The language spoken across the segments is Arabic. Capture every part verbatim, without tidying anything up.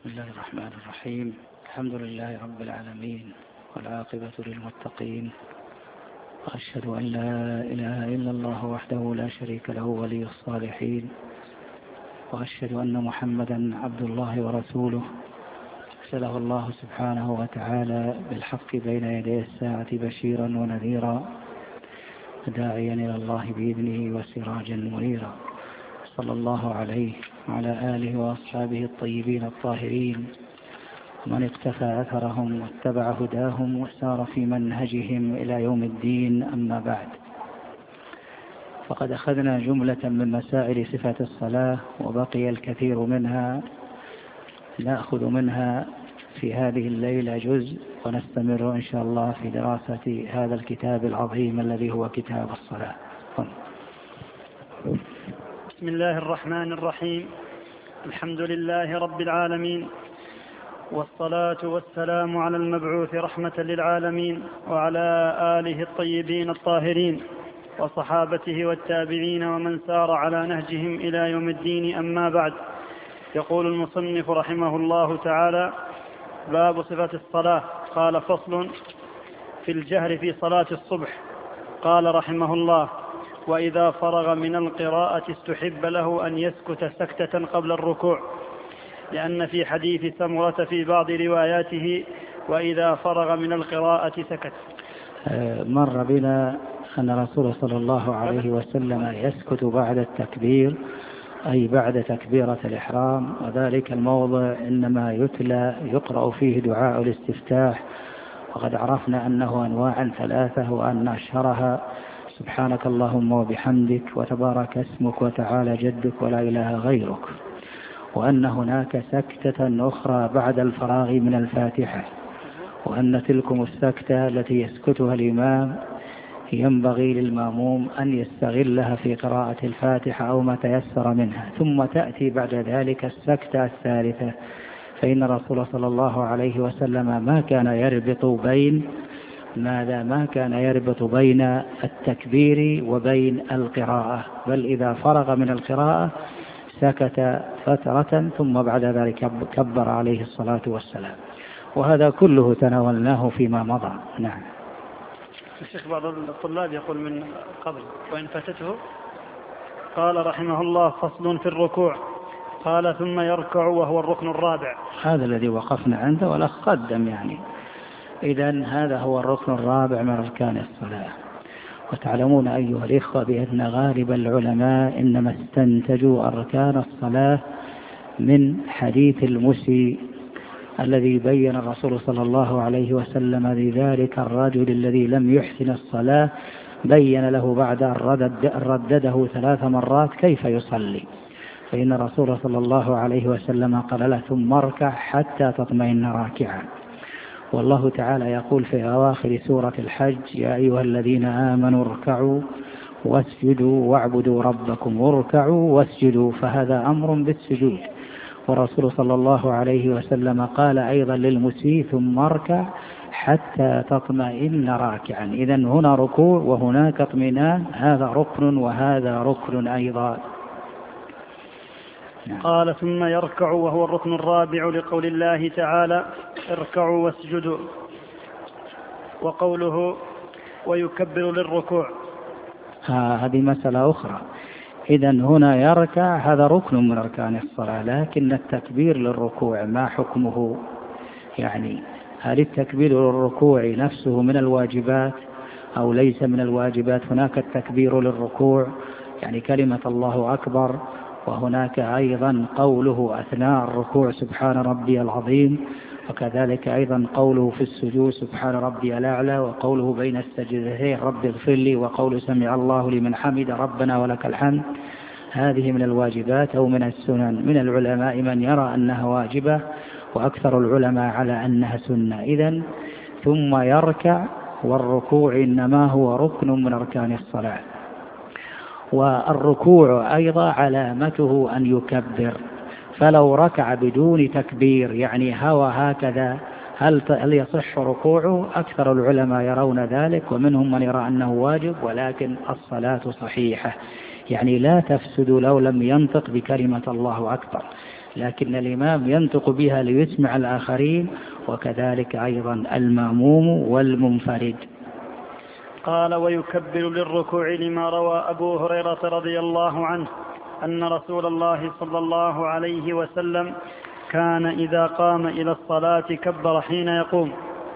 بسم الله الرحمن الرحيم. الحمد لله رب العالمين والعاقبة للمتقين، وأشهد أن لا إله إلا الله وحده لا شريك له ولي الصالحين، وأشهد أن محمدا عبد الله ورسوله أرسله الله سبحانه وتعالى بالحق بين يدي الساعة بشيرا ونذيرا وداعيا إلى الله بإذنه وسراجا منيرا، صلى الله عليه وعلى آله وأصحابه الطيبين الطاهرين ومن اقتفى أثرهم واتبع هداهم وسار في منهجهم إلى يوم الدين. أما بعد، فقد أخذنا جملة من مسائل صفة الصلاة وبقي الكثير منها، نأخذ منها في هذه الليلة جزء، ونستمر إن شاء الله في دراسة هذا الكتاب العظيم الذي هو كتاب الصلاة. بسم الله الرحمن الرحيم. الحمد لله رب العالمين، والصلاة والسلام على المبعوث رحمة للعالمين وعلى آله الطيبين الطاهرين وصحابته والتابعين ومن سار على نهجهم إلى يوم الدين. أما بعد، يقول المصنف رحمه الله تعالى: باب صفة الصلاة. قال: فصل في الجهر في صلاة الصبح. قال رحمه الله: وإذا فرغ من القراءة استحب له أن يسكت سكتة قبل الركوع، لأن في حديث سمرة في بعض رواياته: وإذا فرغ من القراءة سكت. مر بنا أن الرسول صلى الله عليه وسلم يسكت بعد التكبير، أي بعد تكبيرة الإحرام، وذلك الموضع إنما يتلى يقرأ فيه دعاء الاستفتاح، وقد عرفنا أنه أنواع ثلاثة، وأن أشهرها سبحانك اللهم وبحمدك وتبارك اسمك وتعالى جدك ولا إله غيرك، وأن هناك سكتة أخرى بعد الفراغ من الفاتحة، وأن تلكم السكتة التي يسكتها الإمام ينبغي للماموم أن يستغلها في قراءة الفاتحة أو ما تيسر منها، ثم تأتي بعد ذلك السكتة الثالثة، فإن الرسول صلى الله عليه وسلم ما كان يربط بين ماذا ما كان يربط بين التكبير وبين القراءة، بل إذا فرغ من القراءة سكت فترة ثم بعد ذلك كبر عليه الصلاة والسلام، وهذا كله تناولناه فيما مضى. نعم. الشيخ بعض الطلاب يقول من قبل: وإن فاتته. قال رحمه الله: فصل في الركوع. قال: ثم يركع وهو الركن الرابع. هذا الذي وقفنا عنده والأخ قدم يعني. إذن هذا هو الركن الرابع من أركان الصلاة. وتعلمون أيها الإخوة بأن غالب العلماء إنما استنتجوا أركان الصلاة من حديث المسيء الذي بين الرسول صلى الله عليه وسلم لذلك الرجل الذي لم يحسن الصلاة، بين له بعد أن ردد ردده ثلاث مرات كيف يصلي، فإن الرسول صلى الله عليه وسلم قال له: ثم اركع حتى تطمئن راكعا. والله تعالى يقول في أواخر سورة الحج: يا أيها الذين آمنوا اركعوا واسجدوا واعبدوا ربكم، اركعوا واسجدوا، فهذا أمر بالسجود. والرسول صلى الله عليه وسلم قال أيضا للمسيء: ثم اركع حتى تطمئن راكعا. إذن هنا ركوع وهناك اطمئنان، هذا ركن وهذا ركن أيضا. نعم. قال: ثم يركع وهو الركن الرابع لقول الله تعالى: اركعوا واسجدوا، وقوله: ويكبر للركوع. هذه مسألة أخرى. إذن هنا يركع هذا ركن من أركان الصلاة، لكن التكبير للركوع ما حكمه؟ يعني هل التكبير للركوع نفسه من الواجبات أو ليس من الواجبات؟ هناك التكبير للركوع يعني كلمة الله أكبر، وهناك أيضا قوله أثناء الركوع سبحان ربي العظيم، وكذلك أيضا قوله في السجود سبحان ربي الأعلى، وقوله بين السجدتين رب اغفر لي، وقول سمع الله لمن حمد ربنا ولك الحمد. هذه من الواجبات أو من السنن. من العلماء من يرى أنها واجبة، وأكثر العلماء على أنها سنة. إذن ثم يركع، والركوع إنما هو ركن من أركان الصلاة. والركوع أيضا علامته أن يكبر، فلو ركع بدون تكبير يعني هوى هكذا هل هل يصح ركوعه؟ أكثر العلماء يرون ذلك، ومنهم من يرى أنه واجب، ولكن الصلاة صحيحة. يعني لا تفسد لو لم ينطق بكلمة الله أكبر، لكن الإمام ينطق بها ليسمع الآخرين، وكذلك أيضا المأموم والمنفرد. قال: ويكبر للركوع لما روى أبو هريرة رضي الله عنه أن رسول الله صلى الله عليه وسلم كان إذا قام إلى الصلاة كبر حين يقوم،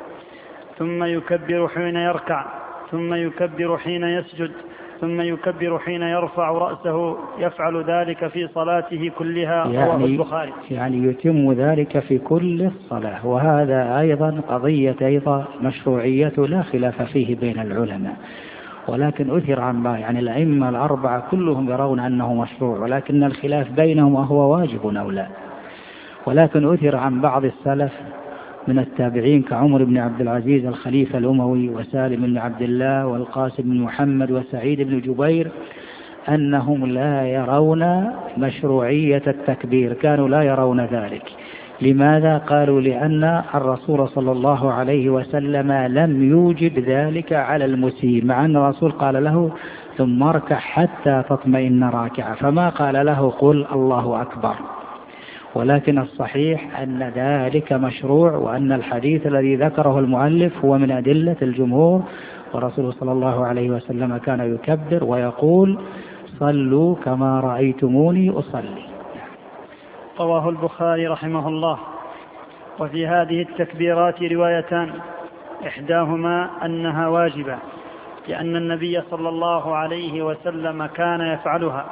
ثم يكبر حين يركع، ثم يكبر حين يسجد، ثم يكبر حين يرفع رأسه، يفعل ذلك في صلاته كلها. رواه يعني البخاري. يعني يتم ذلك في كل الصلاة، وهذا أيضا قضية أيضا مشروعية لا خلاف فيه بين العلماء، ولكن أثر عن بعض، يعني الأئمة الأربعة كلهم يرون أنه مشروع، ولكن الخلاف بينهم وهو واجب أو لا. ولكن أثر عن بعض السلف من التابعين كعمر بن عبد العزيز الخليفة الأموي، وسالم بن عبد الله، والقاسم بن محمد، وسعيد بن جبير، أنهم لا يرون مشروعية التكبير، كانوا لا يرون ذلك. لماذا؟ قالوا لأن الرسول صلى الله عليه وسلم لم يوجب ذلك على المسيء، مع أن الرسول قال له ثم اركع حتى تطمئن راكعا، فما قال له قل الله أكبر. ولكن الصحيح أن ذلك مشروع، وأن الحديث الذي ذكره المؤلف هو من أدلة الجمهور، ورسول صلى الله عليه وسلم كان يكبر ويقول صلوا كما رأيتموني أصلي. رواه البخاري رحمه الله. وفي هذه التكبيرات روايتان، إحداهما أنها واجبة لأن النبي صلى الله عليه وسلم كان يفعلها،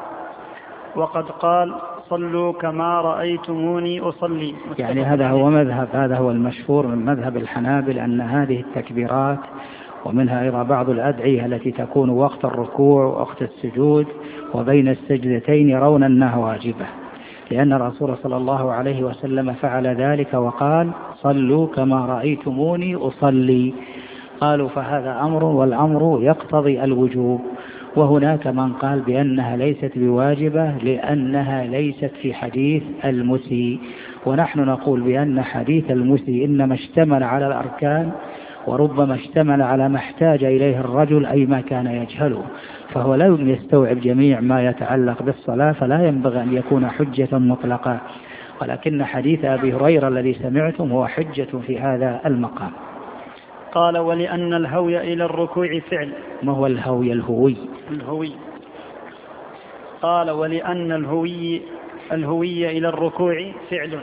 وقد قال صلوا كما رأيتموني أصلي. يعني هذا هو مذهب هذا هو المشهور من مذهب الحنابل، أن هذه التكبيرات ومنها أيضا بعض الأدعية التي تكون وقت الركوع ووقت السجود وبين السجدتين يرون أنها واجبة، لأن الرسول صلى الله عليه وسلم فعل ذلك وقال صلوا كما رأيتموني أصلي. قالوا فهذا أمر، والأمر يقتضي الوجوب. وهناك من قال بأنها ليست بواجبة لأنها ليست في حديث المسيء، ونحن نقول بأن حديث المسيء إنما اشتمل على الأركان، وربما اشتمل على ما احتاج إليه الرجل أي ما كان يجهله، فهو لا يستوعب جميع ما يتعلق بالصلاة، فلا ينبغي أن يكون حجة مطلقة. ولكن حديث أبي هريرة الذي سمعتم هو حجة في هذا المقام. قال ولأن الهوي إلى الركوع فعل. ما هو الهوي؟ الهوي الهوي قال ولأن الهوي الهوي إلى الركوع فعل،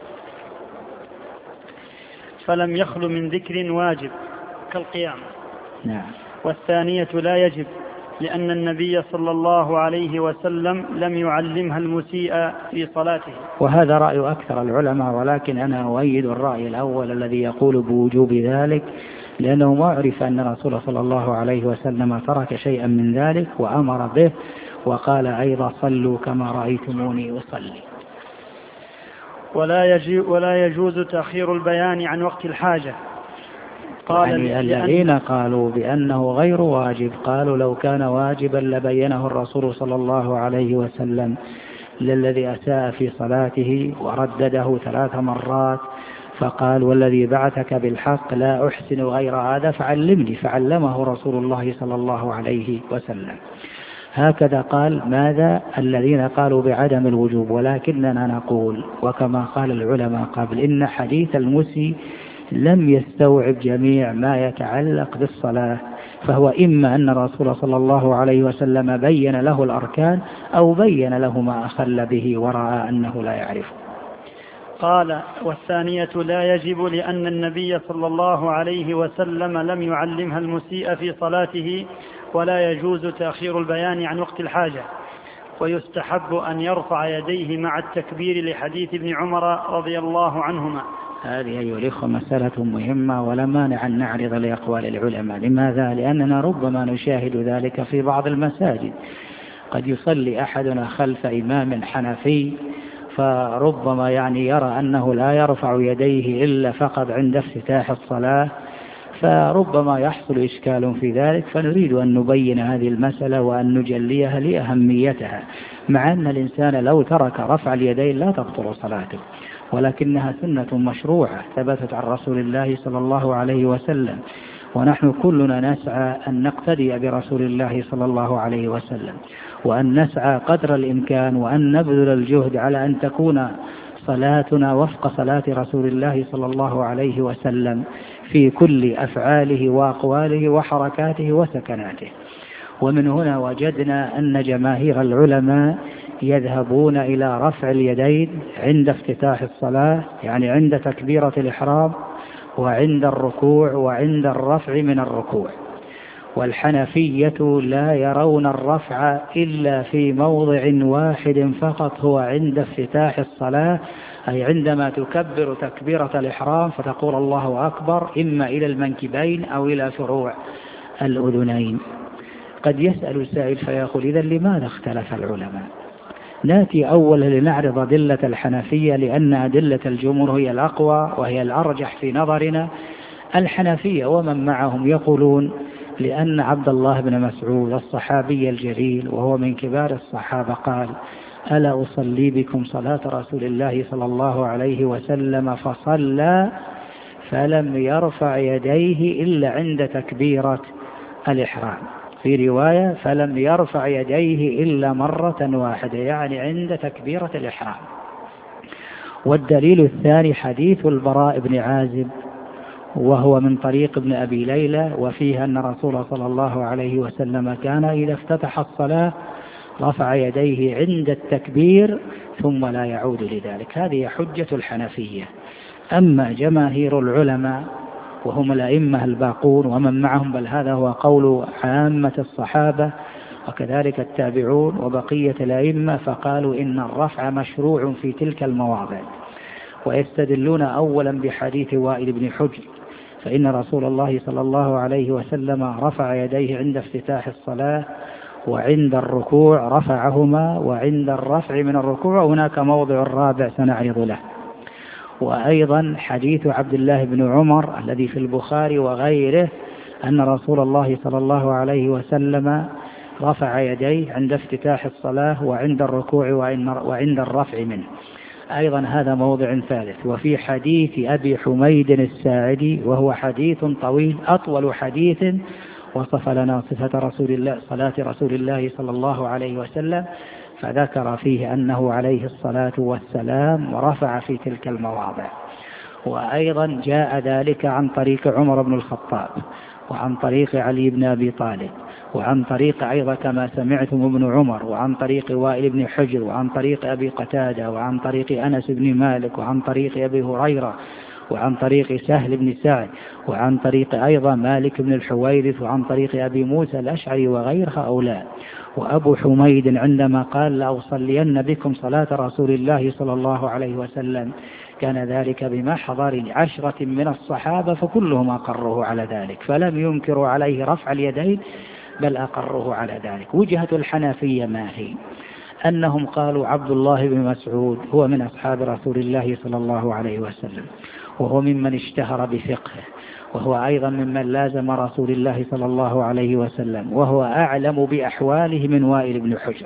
فلم يخل من ذكر واجب كالقيام. نعم. والثانية لا يجب لأن النبي صلى الله عليه وسلم لم يعلمها المسيء في صلاته. وهذا رأي أكثر العلماء، ولكن أنا أؤيد الرأي الأول الذي يقول بوجوب ذلك، لأنه ما عرف أن الرسول صلى الله عليه وسلم ترك شيئا من ذلك وأمر به، وقال أيضا صلوا كما رأيتموني أصلي. ولا, ولا يجوز تأخير البيان عن وقت الحاجة. قال يعني الذين قالوا بأنه غير واجب قالوا لو كان واجبا لبينه الرسول صلى الله عليه وسلم للذي أساء في صلاته وردده ثلاث مرات، فقال والذي بعثك بالحق لا أحسن غير هذا فعلمني، فعلمه رسول الله صلى الله عليه وسلم. هكذا قال ماذا الذين قالوا بعدم الوجوب. ولكننا نقول وكما قال العلماء قبل إن حديث المسيء لم يستوعب جميع ما يتعلق بالصلاة، فهو إما أن الرسول صلى الله عليه وسلم بين له الأركان أو بين له ما أخل به ورأى أنه لا يعرفه. قال والثانية لا يجب لأن النبي صلى الله عليه وسلم لم يعلمها المسيء في صلاته، ولا يجوز تأخير البيان عن وقت الحاجة، ويستحب أن يرفع يديه مع التكبير لحديث ابن عمر رضي الله عنهما. هذه أيها الأخوة مسألة مهمة ولا مانع أن نعرض لأقوال العلماء. لماذا؟ لأننا ربما نشاهد ذلك في بعض المساجد، قد يصلي أحدنا خلف إمام حنفي فربما يعني يرى أنه لا يرفع يديه إلا فقط عند افتتاح الصلاة، فربما يحصل إشكال في ذلك، فنريد أن نبين هذه المسألة وأن نجليها لأهميتها، مع أن الإنسان لو ترك رفع اليدين لا تبطل صلاته، ولكنها سنة مشروعة ثبتت عن رسول الله صلى الله عليه وسلم، ونحن كلنا نسعى أن نقتدي برسول الله صلى الله عليه وسلم. وأن نسعى قدر الإمكان وأن نبذل الجهد على أن تكون صلاتنا وفق صلاة رسول الله صلى الله عليه وسلم في كل أفعاله وأقواله وحركاته وسكناته. ومن هنا وجدنا أن جماهير العلماء يذهبون إلى رفع اليدين عند افتتاح الصلاة، يعني عند تكبيرة الإحرام وعند الركوع وعند الرفع من الركوع. والحنفية لا يرون الرفع إلا في موضع واحد فقط، هو عند افتتاح الصلاة، أي عندما تكبر تكبيرة الإحرام فتقول الله أكبر، إما إلى المنكبين أو إلى فروع الأذنين. قد يسأل السائل فيقول إذا لماذا اختلف العلماء؟ نأتي أولا لنعرض أدلة الحنفية، لأن أدلة الجمهور هي الأقوى وهي الأرجح في نظرنا. الحنفية ومن معهم يقولون لأن عبد الله بن مسعود الصحابي الجليل وهو من كبار الصحابة قال: ألا أصلي بكم صلاة رسول الله صلى الله عليه وسلم فصلى فلم يرفع يديه إلا عند تكبيرة الإحرام، في رواية فلم يرفع يديه إلا مرة واحدة، يعني عند تكبيرة الإحرام. والدليل الثاني حديث البراء بن عازب وهو من طريق ابن أبي ليلى، وفيه أن رسول صلى الله عليه وسلم كان إذا افتتح الصلاة رفع يديه عند التكبير ثم لا يعود لذلك. هذه حجة الحنفية. أما جماهير العلماء وهم الأئمة الباقون ومن معهم، بل هذا هو قول عامة الصحابة وكذلك التابعون وبقية الأئمة، فقالوا إن الرفع مشروع في تلك المواضع، ويستدلون أولا بحديث وائل بن حجر، فإن رسول الله صلى الله عليه وسلم رفع يديه عند افتتاح الصلاة وعند الركوع رفعهما، وعند الرفع من الركوع هناك موضع الرابع سنعرض له. وأيضا حديث عبد الله بن عمر الذي في البخاري وغيره أن رسول الله صلى الله عليه وسلم رفع يديه عند افتتاح الصلاة وعند الركوع وعند الرفع منه، أيضا هذا موضع ثالث. وفي حديث أبي حميد الساعدي وهو حديث طويل أطول حديث وصف لنا صفة رسول الله صلاة رسول الله صلى الله عليه وسلم، فذكر فيه أنه عليه الصلاة والسلام رفع في تلك المواضع. وأيضا جاء ذلك عن طريق عمر بن الخطاب وعن طريق علي بن أبي طالب وعن طريق أيضا كما سمعتم ابن عمر وعن طريق وائل بن حجر وعن طريق أبي قتادة وعن طريق أنس بن مالك وعن طريق أبي هريرة وعن طريق سهل بن سعد وعن طريق أيضا مالك بن الحويرث وعن طريق أبي موسى الأشعري وغير هؤلاء. وأبو حميد عندما قال لأصلين بكم صلاة رسول الله صلى الله عليه وسلم كان ذلك بمحضر عشرة من الصحابة، فكلهم أقروا على ذلك، فلم ينكروا عليه رفع اليدين بل أقروا على ذلك. وجهة الحنفية ما هي؟ أنهم قالوا عبد الله بن مسعود هو من أصحاب رسول الله صلى الله عليه وسلم، وهو ممن اشتهر بفقهه، وهو أيضا ممن لازم رسول الله صلى الله عليه وسلم، وهو أعلم بأحواله من وائل بن حجر.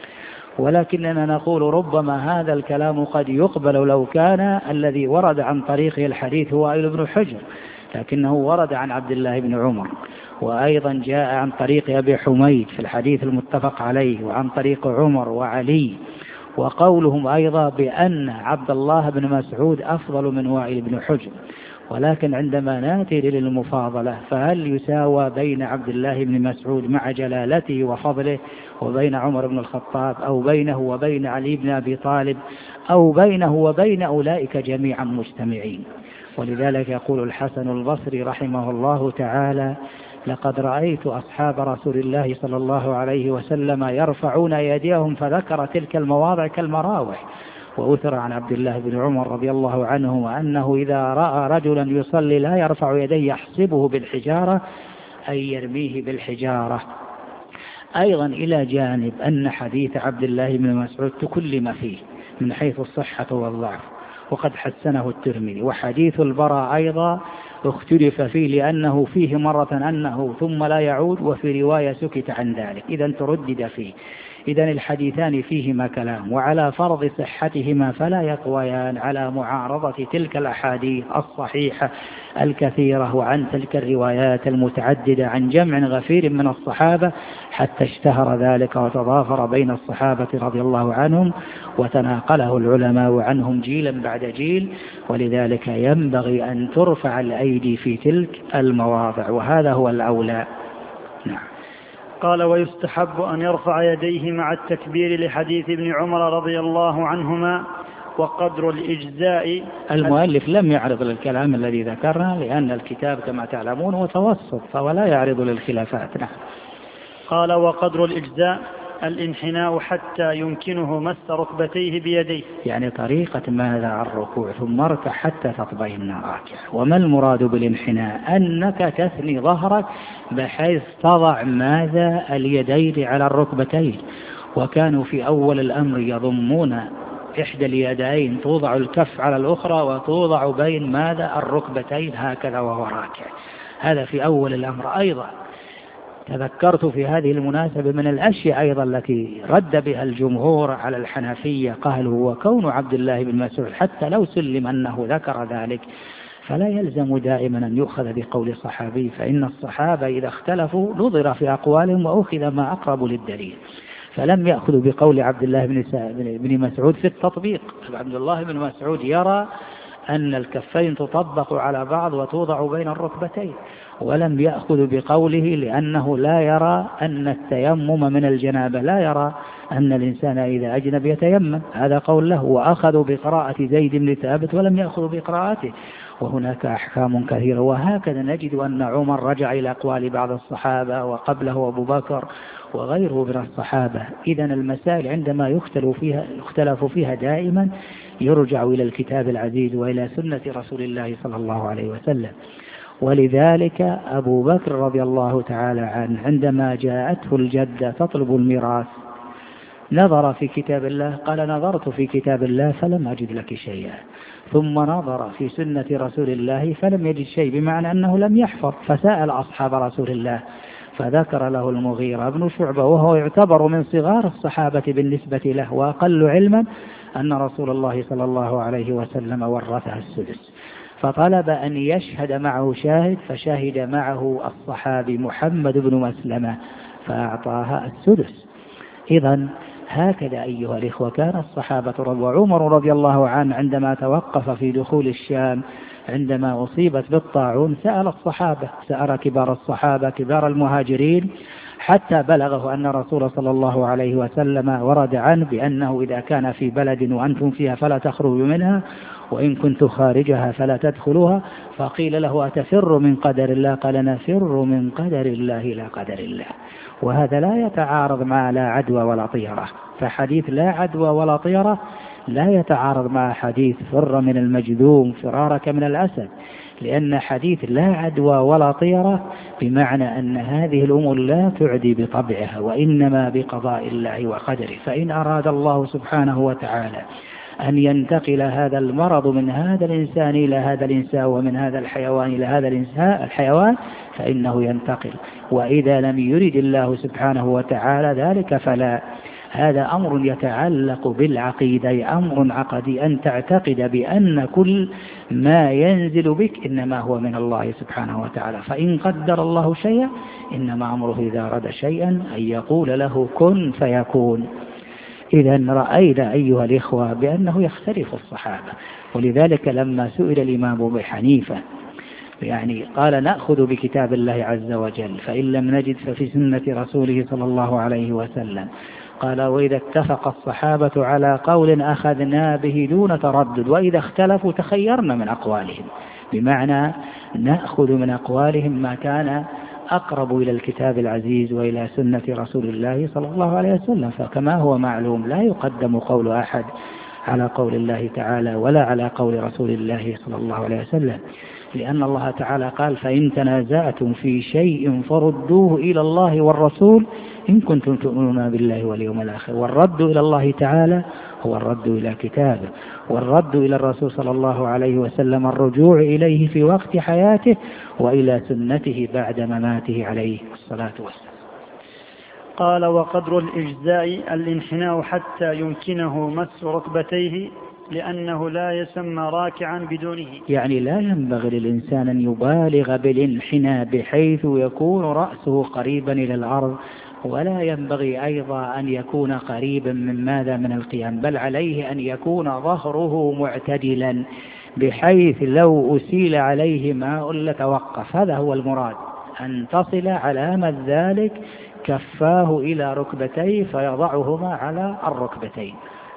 ولكننا نقول ربما هذا الكلام قد يقبل لو كان الذي ورد عن طريقه الحديث هو وائل بن حجر، لكنه ورد عن عبد الله بن عمر، وأيضا جاء عن طريق أبي حميد في الحديث المتفق عليه وعن طريق عمر وعلي. وقولهم أيضا بأن عبد الله بن مسعود أفضل من وائل بن حجر. ولكن عندما ناتي للمفاضلة فهل يساوى بين عبد الله بن مسعود مع جلالته وفضله وبين عمر بن الخطاب، أو بينه وبين علي بن أبي طالب، أو بينه وبين أولئك جميعا مجتمعين؟ ولذلك يقول الحسن البصري رحمه الله تعالى: لقد رأيت أصحاب رسول الله صلى الله عليه وسلم يرفعون أيديهم، فذكر تلك المواضع كالمراوح. وأثر عن عبد الله بن عمر رضي الله عنه وأنه إذا رأى رجلا يصلي لا يرفع يديه يحسبه بالحجارة، أي يرميه بالحجارة. أيضا إلى جانب أن حديث عبد الله بن مسعود تكلم فيه من حيث الصحة والضعف، وقد حسنه الترمذي. وحديث البراء أيضا اختلف فيه لأنه فيه مرة أنه ثم لا يعود، وفي رواية سكت عن ذلك، إذا تردد فيه. إذن الحديثان فيهما كلام، وعلى فرض صحتهما فلا يقويان على معارضة تلك الأحاديث الصحيحة الكثيرة وعن تلك الروايات المتعددة عن جمع غفير من الصحابة، حتى اشتهر ذلك وتضافر بين الصحابة رضي الله عنهم وتناقله العلماء عنهم جيلا بعد جيل. ولذلك ينبغي أن ترفع الأيدي في تلك المواضع، وهذا هو الأولى. نعم. قال: ويستحب أن يرفع يديه مع التكبير لحديث ابن عمر رضي الله عنهما. وقدر الإجزاء، المؤلف لم يعرض للكلام الذي ذكرنا، لأن الكتاب كما تعلمون متوسط فهو لا يعرض للخلافات. نعم. قال: وقدر الإجزاء الانحناء حتى يمكنه مس ركبتيه بيديه، يعني طريقة ماذا الركوع، ثم اركع حتى تطمئن راكع. وما المراد بالانحناء؟ أنك تثني ظهرك بحيث تضع ماذا اليدين على الركبتين. وكانوا في أول الأمر يضمون إحدى اليدين، توضع الكف على الأخرى وتوضع بين ماذا الركبتين هكذا وهو راكع. هذا في أول الأمر. أيضا تذكرت في هذه المناسبة من الأشياء أيضا التي رد بها الجمهور على الحنفية، قالوا وكون عبد الله بن مسعود حتى لو سلم أنه ذكر ذلك فلا يلزم دائما أن يؤخذ بقول صحابي، فإن الصحابة إذا اختلفوا نظر في أقوالهم وأخذ ما أقرب للدليل، فلم يأخذوا بقول عبد الله بن مسعود في التطبيق. عبد الله بن مسعود يرى أن الكفين تطبق على بعض وتوضع بين الركبتين، ولم يأخذ بقوله لأنه لا يرى أن التيمم من الجنابة، لا يرى أن الإنسان إذا أجنب يتيمم، هذا قول له. وأخذوا بقراءة زيد بن ثابت ولم يأخذوا بقراءته، وهناك أحكام كثيرة. وهكذا نجد أن عمر رجع إلى أقوال بعض الصحابة وقبله أبو بكر وغيره من الصحابة. إذن المسائل عندما يختلف فيها, يختلف فيها دائما يرجع إلى الكتاب العزيز وإلى سنة رسول الله صلى الله عليه وسلم. ولذلك أبو بكر رضي الله تعالى عنه عندما جاءته الجدة تطلب الميراث نظر في كتاب الله، قال نظرت في كتاب الله فلم أجد لك شيئا، ثم نظر في سنة رسول الله فلم يجد شيء، بمعنى أنه لم يحفظ. فسأل أصحاب رسول الله فذكر له المغيرة بن شعبة، وهو يعتبر من صغار الصحابة بالنسبة له وأقل علما، أن رسول الله صلى الله عليه وسلم ورثه السدس، فطلب أن يشهد معه شاهد، فشهد معه الصحابي محمد بن مسلمة فأعطاها السدس. إذن هكذا أيها الإخوة كان الصحابة. وعمر رضي الله عنه عندما توقف في دخول الشام عندما أصيبت بالطاعون سأل الصحابة، سأل كبار الصحابة كبار المهاجرين، حتى بلغه أن رسول صلى الله عليه وسلم ورد عنه بأنه إذا كان في بلد وأنتم فيها فلا تخرجوا منها، وإن كنت خارجها فلا تدخلوها. فقيل له أتفر من قدر الله؟ قال نفر من قدر الله إلى قدر الله. وهذا لا يتعارض مع لا عدوى ولا طيرة، فحديث لا عدوى ولا طيرة لا يتعارض مع حديث فر من المجذوم فرارك من الأسد، لأن حديث لا عدوى ولا طيرة بمعنى أن هذه الأمور لا تعدي بطبعها، وإنما بقضاء الله وقدره. فإن أراد الله سبحانه وتعالى أن ينتقل هذا المرض من هذا الإنسان إلى هذا الإنسان ومن هذا الحيوان إلى هذا الحيوان فإنه ينتقل، وإذا لم يرد الله سبحانه وتعالى ذلك فلا. هذا أمر يتعلق بالعقيدة، أمر عقدي، أن تعتقد بأن كل ما ينزل بك إنما هو من الله سبحانه وتعالى. فإن قدر الله شيئا إنما أمره إذا أراد شيئا أن يقول له كن فيكون. إذا رأينا أيها الإخوة بأنه يختلف الصحابة، ولذلك لما سئل الإمام أبو حنيفة يعني قال نأخذ بكتاب الله عز وجل، فإن لم نجد ففي سنة رسوله صلى الله عليه وسلم. قال وإذا اتفق الصحابة على قول أخذنا به دون تردد، وإذا اختلفوا تخيرنا من أقوالهم، بمعنى نأخذ من أقوالهم ما كان أقرب إلى الكتاب العزيز وإلى سنة رسول الله صلى الله عليه وسلم. فكما هو معلوم لا يقدم قول أحد على قول الله تعالى ولا على قول رسول الله صلى الله عليه وسلم، لأن الله تعالى قال فإن تنازعتم في شيء فردوه إلى الله والرسول إن كنتم تؤمنون بالله واليوم الآخر. والرد إلى الله تعالى هو الرد إلى كتابه، والرد إلى الرسول صلى الله عليه وسلم الرجوع إليه في وقت حياته وإلى سنته بعد مماته عليه الصلاة والسلام. قال: وقدر الإجزاء الانحناء حتى يمكنه مس ركبتيه، لأنه لا يسمى راكعا بدونه. يعني لا ينبغي للإنسان أن يبالغ بالانحناء بحيث يكون رأسه قريبا إلى الأرض، ولا ينبغي أيضا أن يكون قريبا من ماذا من القيام، بل عليه أن يكون ظهره معتدلا بحيث لو أسيل عليه ماء لتوقف. هذا هو المراد، أن تصل علامة ذلك كفاه إلى ركبتيه فيضعهما على الركبتين.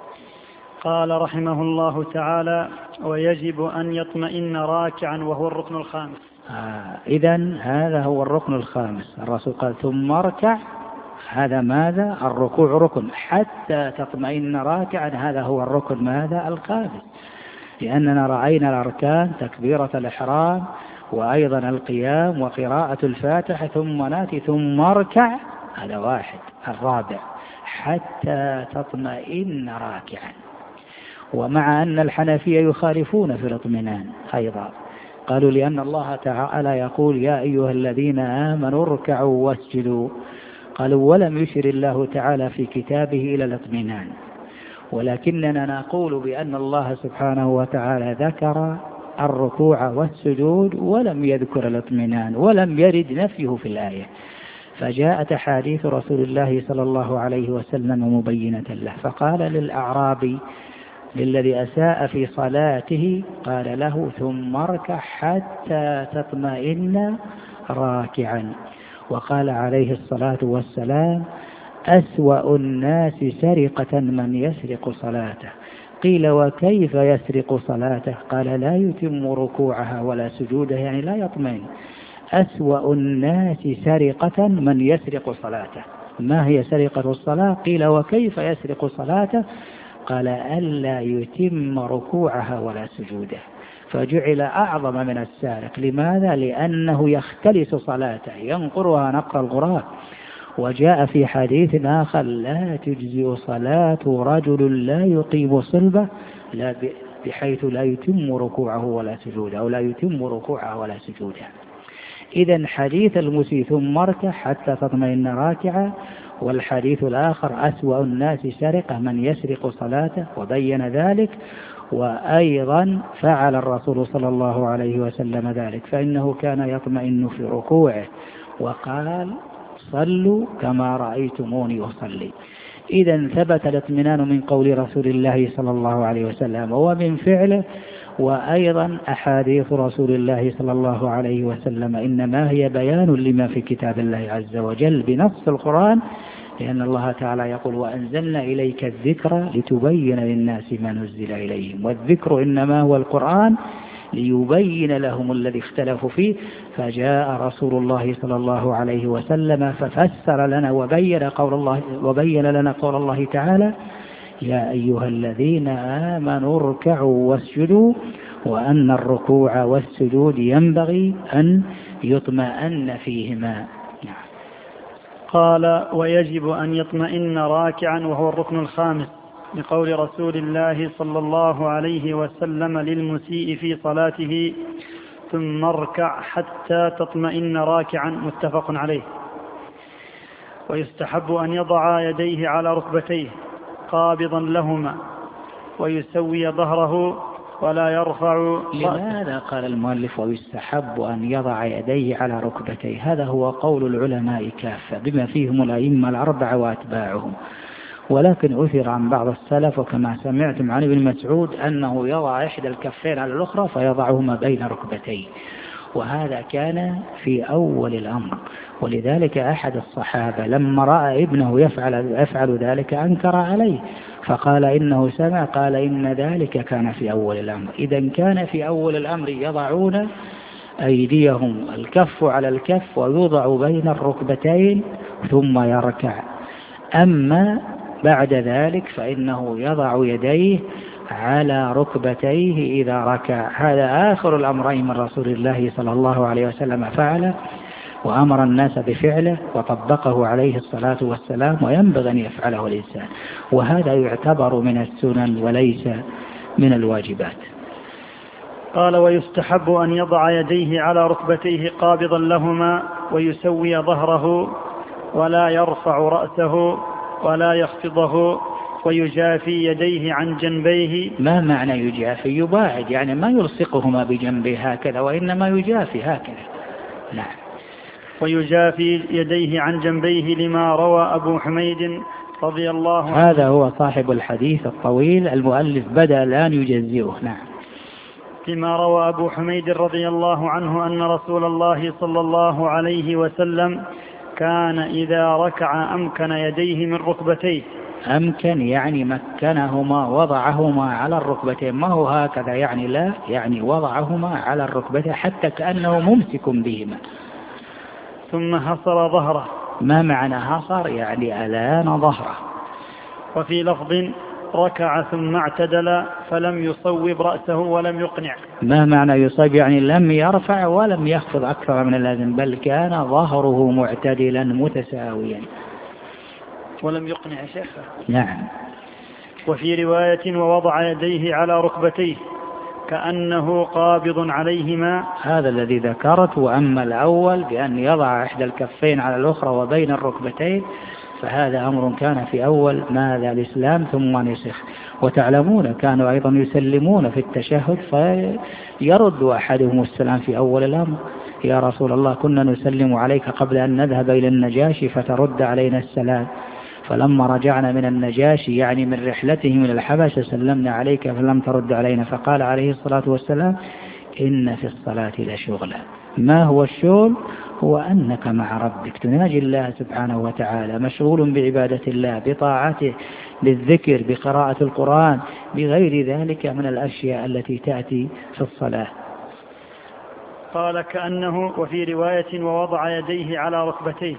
قال رحمه الله تعالى: ويجب أن يطمئن راكعا، وهو الركن الخامس. آه إذن هذا هو الركن الخامس. الرسول قال: ثم اركع. هذا ماذا؟ الركوع ركن حتى تطمئن راكعا. هذا هو الركن ماذا؟ الخامس. لأننا رأينا الأركان تكبيرة الإحرام وأيضا القيام وقراءة الفاتحة، ثم ناتي ثم اركع، هذا واحد. الرابع حتى تطمئن راكعا. ومع أن الحنفية يخالفون في الاطمئنان أيضا، قالوا لأن الله تعالى يقول: يا أيها الذين آمنوا اركعوا واسجدوا. قالوا: ولم يشر الله تعالى في كتابه إلى الاطمئنان، ولكننا نقول بأن الله سبحانه وتعالى ذكر الركوع والسجود ولم يذكر الاطمئنان، ولم يرد نفيه في الآية. فجاءت أحاديث رسول الله صلى الله عليه وسلم مبينة له، فقال للأعرابي للذي أساء في صلاته، قال له: ثم اركع حتى تطمئن راكعا. وقال عليه الصلاة والسلام: أسوأ الناس سرقة من يسرق صلاته. قيل: وكيف يسرق صلاته؟ قال: لا يتم ركوعها ولا سجودها، يعني لا يطمئن. أسوأ الناس سرقة من يسرق صلاته. ما هي سرقة الصلاة؟ قيل: وكيف يسرق صلاته؟ قال: ألا يتم ركوعها ولا سجودها. فجعل أعظم من السارق. لماذا؟ لأنه يختلس صلاته، ينقرها نقر الغراب. وجاء في حديث آخر: لا تجزئ صلاة رجل لا يقيم صلبه، لا بحيث لا يتم ركوعه ولا سجوده، أو لا يتم ركوعه ولا سجوده. إذن حديث المسيء ثم اركع حتى تطمئن راكعا، والحديث الآخر: أسوأ الناس سرقة من يسرق صلاته، وبين ذلك. وأيضا فعل الرسول صلى الله عليه وسلم ذلك، فإنه كان يطمئن في ركوعه وقال: صلوا كما رأيتموني أصلي. إذن ثبت الاطمئنان من قول رسول الله صلى الله عليه وسلم ومن فعله. وأيضا أحاديث رسول الله صلى الله عليه وسلم إنما هي بيان لما في كتاب الله عز وجل بنص القرآن، لأن الله تعالى يقول: وأنزلنا إليك الذكر لتبين للناس ما نزل إليهم. والذكر إنما هو القرآن ليبين لهم الذي اختلفوا فيه. فجاء رسول الله صلى الله عليه وسلم ففسر لنا وبين قول الله وبين لنا قول الله تعالى: يا أيها الذين آمنوا اركعوا واسجدوا، وأن الركوع والسجود ينبغي أن يطمئن فيهما. قال: ويجب أن يطمئن راكعا، وهو الركن الخامس، لقول رسول الله صلى الله عليه وسلم للمسيء في صلاته: ثم اركع حتى تطمئن راكعا، متفق عليه. ويستحب أن يضع يديه على ركبتيه قابضا لهما، ويسوي ظهره ولا يرفع رأسه. لماذا قال المؤلف ويستحب أن يضع يديه على ركبتيه؟ هذا هو قول العلماء كافة بما فيهم الأئمة الأربعة وأتباعهم، ولكن أثر عن بعض السلف وكما سمعتم عن ابن مسعود أنه يضع إحدى الكفين على الأخرى فيضعهما بين ركبتيه، وهذا كان في أول الأمر. ولذلك أحد الصحابة لما رأى ابنه يفعل, يفعل ذلك أنكر عليه، فقال إنه سمع، قال إن ذلك كان في أول الأمر. إذا كان في أول الأمر يضعون أيديهم الكف على الكف ويوضع بين الركبتين ثم يركع. أما بعد ذلك فإنه يضع يديه على ركبتيه إذا ركع. هذا آخر الأمرين من رسول الله صلى الله عليه وسلم فعله، وأمر الناس بفعله وطبقه عليه الصلاة والسلام، وينبغي أن يفعله الإنسان، وهذا يعتبر من السنن وليس من الواجبات. قال: ويستحب أن يضع يديه على ركبتيه قابضا لهما، ويسوي ظهره ولا يرفع رأسه ولا يخفضه ويجافي يديه عن جنبيه. ما معنى يجافي؟ يباعد، يعني ما يلصقهما بجنبه هكذا، وإنما يجافي هكذا. نعم. ويجافي يديه عن جنبيه لما روى أبو حميد رضي الله عنه. هذا هو صاحب الحديث الطويل، المؤلف بدأ الآن يجزئه. نعم. لما روى أبو حميد رضي الله عنه أن رسول الله صلى الله عليه وسلم كان إذا ركع أمكن يديه من ركبتيه. أمكن يعني مكنهما، وضعهما على الركبتين، ما هو هكذا يعني، لا، يعني وضعهما على الركبتين حتى كأنه ممسك بهما. ثم حصر ظهره. ما معنى حصر؟ يعني ألان ظهره. وفي لفظ ركع ثم اعتدل فلم يصوب رأسه ولم يقنع. ما معنى يصوب؟ يعني لم يرفع ولم يخفض أكثر من اللازم، بل كان ظهره معتدلا متساويا. ولم يقنع يا شيخ. نعم. وفي رواية ووضع يديه على ركبتيه كأنه قابض عليهما. هذا الذي ذكرت. وأما الأول بأن يضع إحدى الكفين على الأخرى وبين الركبتين فهذا أمر كان في أول ماذا الإسلام ثم نسخ. وتعلمون كانوا أيضا يسلمون في التشهد فيرد أحدهم السلام في أول الأمر: يا رسول الله كنا نسلم عليك قبل أن نذهب إلى النجاشي فترد علينا السلام، فلما رجعنا من النجاشي يعني من رحلته من الحبشة سلمنا عليك فلم ترد علينا، فقال عليه الصلاة والسلام: إن في الصلاة لشغلا. ما هو الشغل؟ هو أنك مع ربك تناجي الله سبحانه وتعالى، مشغول بعبادة الله، بطاعته، بالذكر، بقراءة القرآن، بغير ذلك من الأشياء التي تأتي في الصلاة. قال كأنه. وفي رواية ووضع يديه على ركبتيه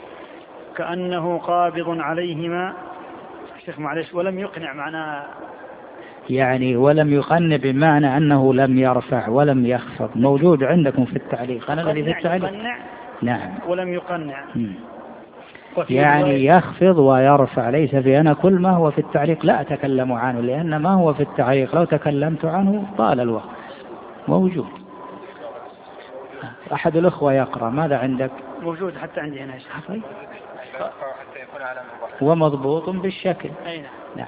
كأنه قابض عليهما. شيخ معلش، ولم يقنع معناه يعني ولم يقنع بمعنى أنه لم يرفع ولم يخفض، موجود عندكم في التعليق. أنا الذي في التعليق. نعم. ولم يقنع يعني يخفض ويرفع، ليس في أنا كل ما هو في التعليق لا أتكلم عنه، لأن ما هو في التعليق لو تكلمت عنه طال الوقت. موجود. أحد الأخوة يقرأ. ماذا عندك؟ موجود حتى عندي هنا. طيب. ومضبوط بالشكل. أين؟ نعم.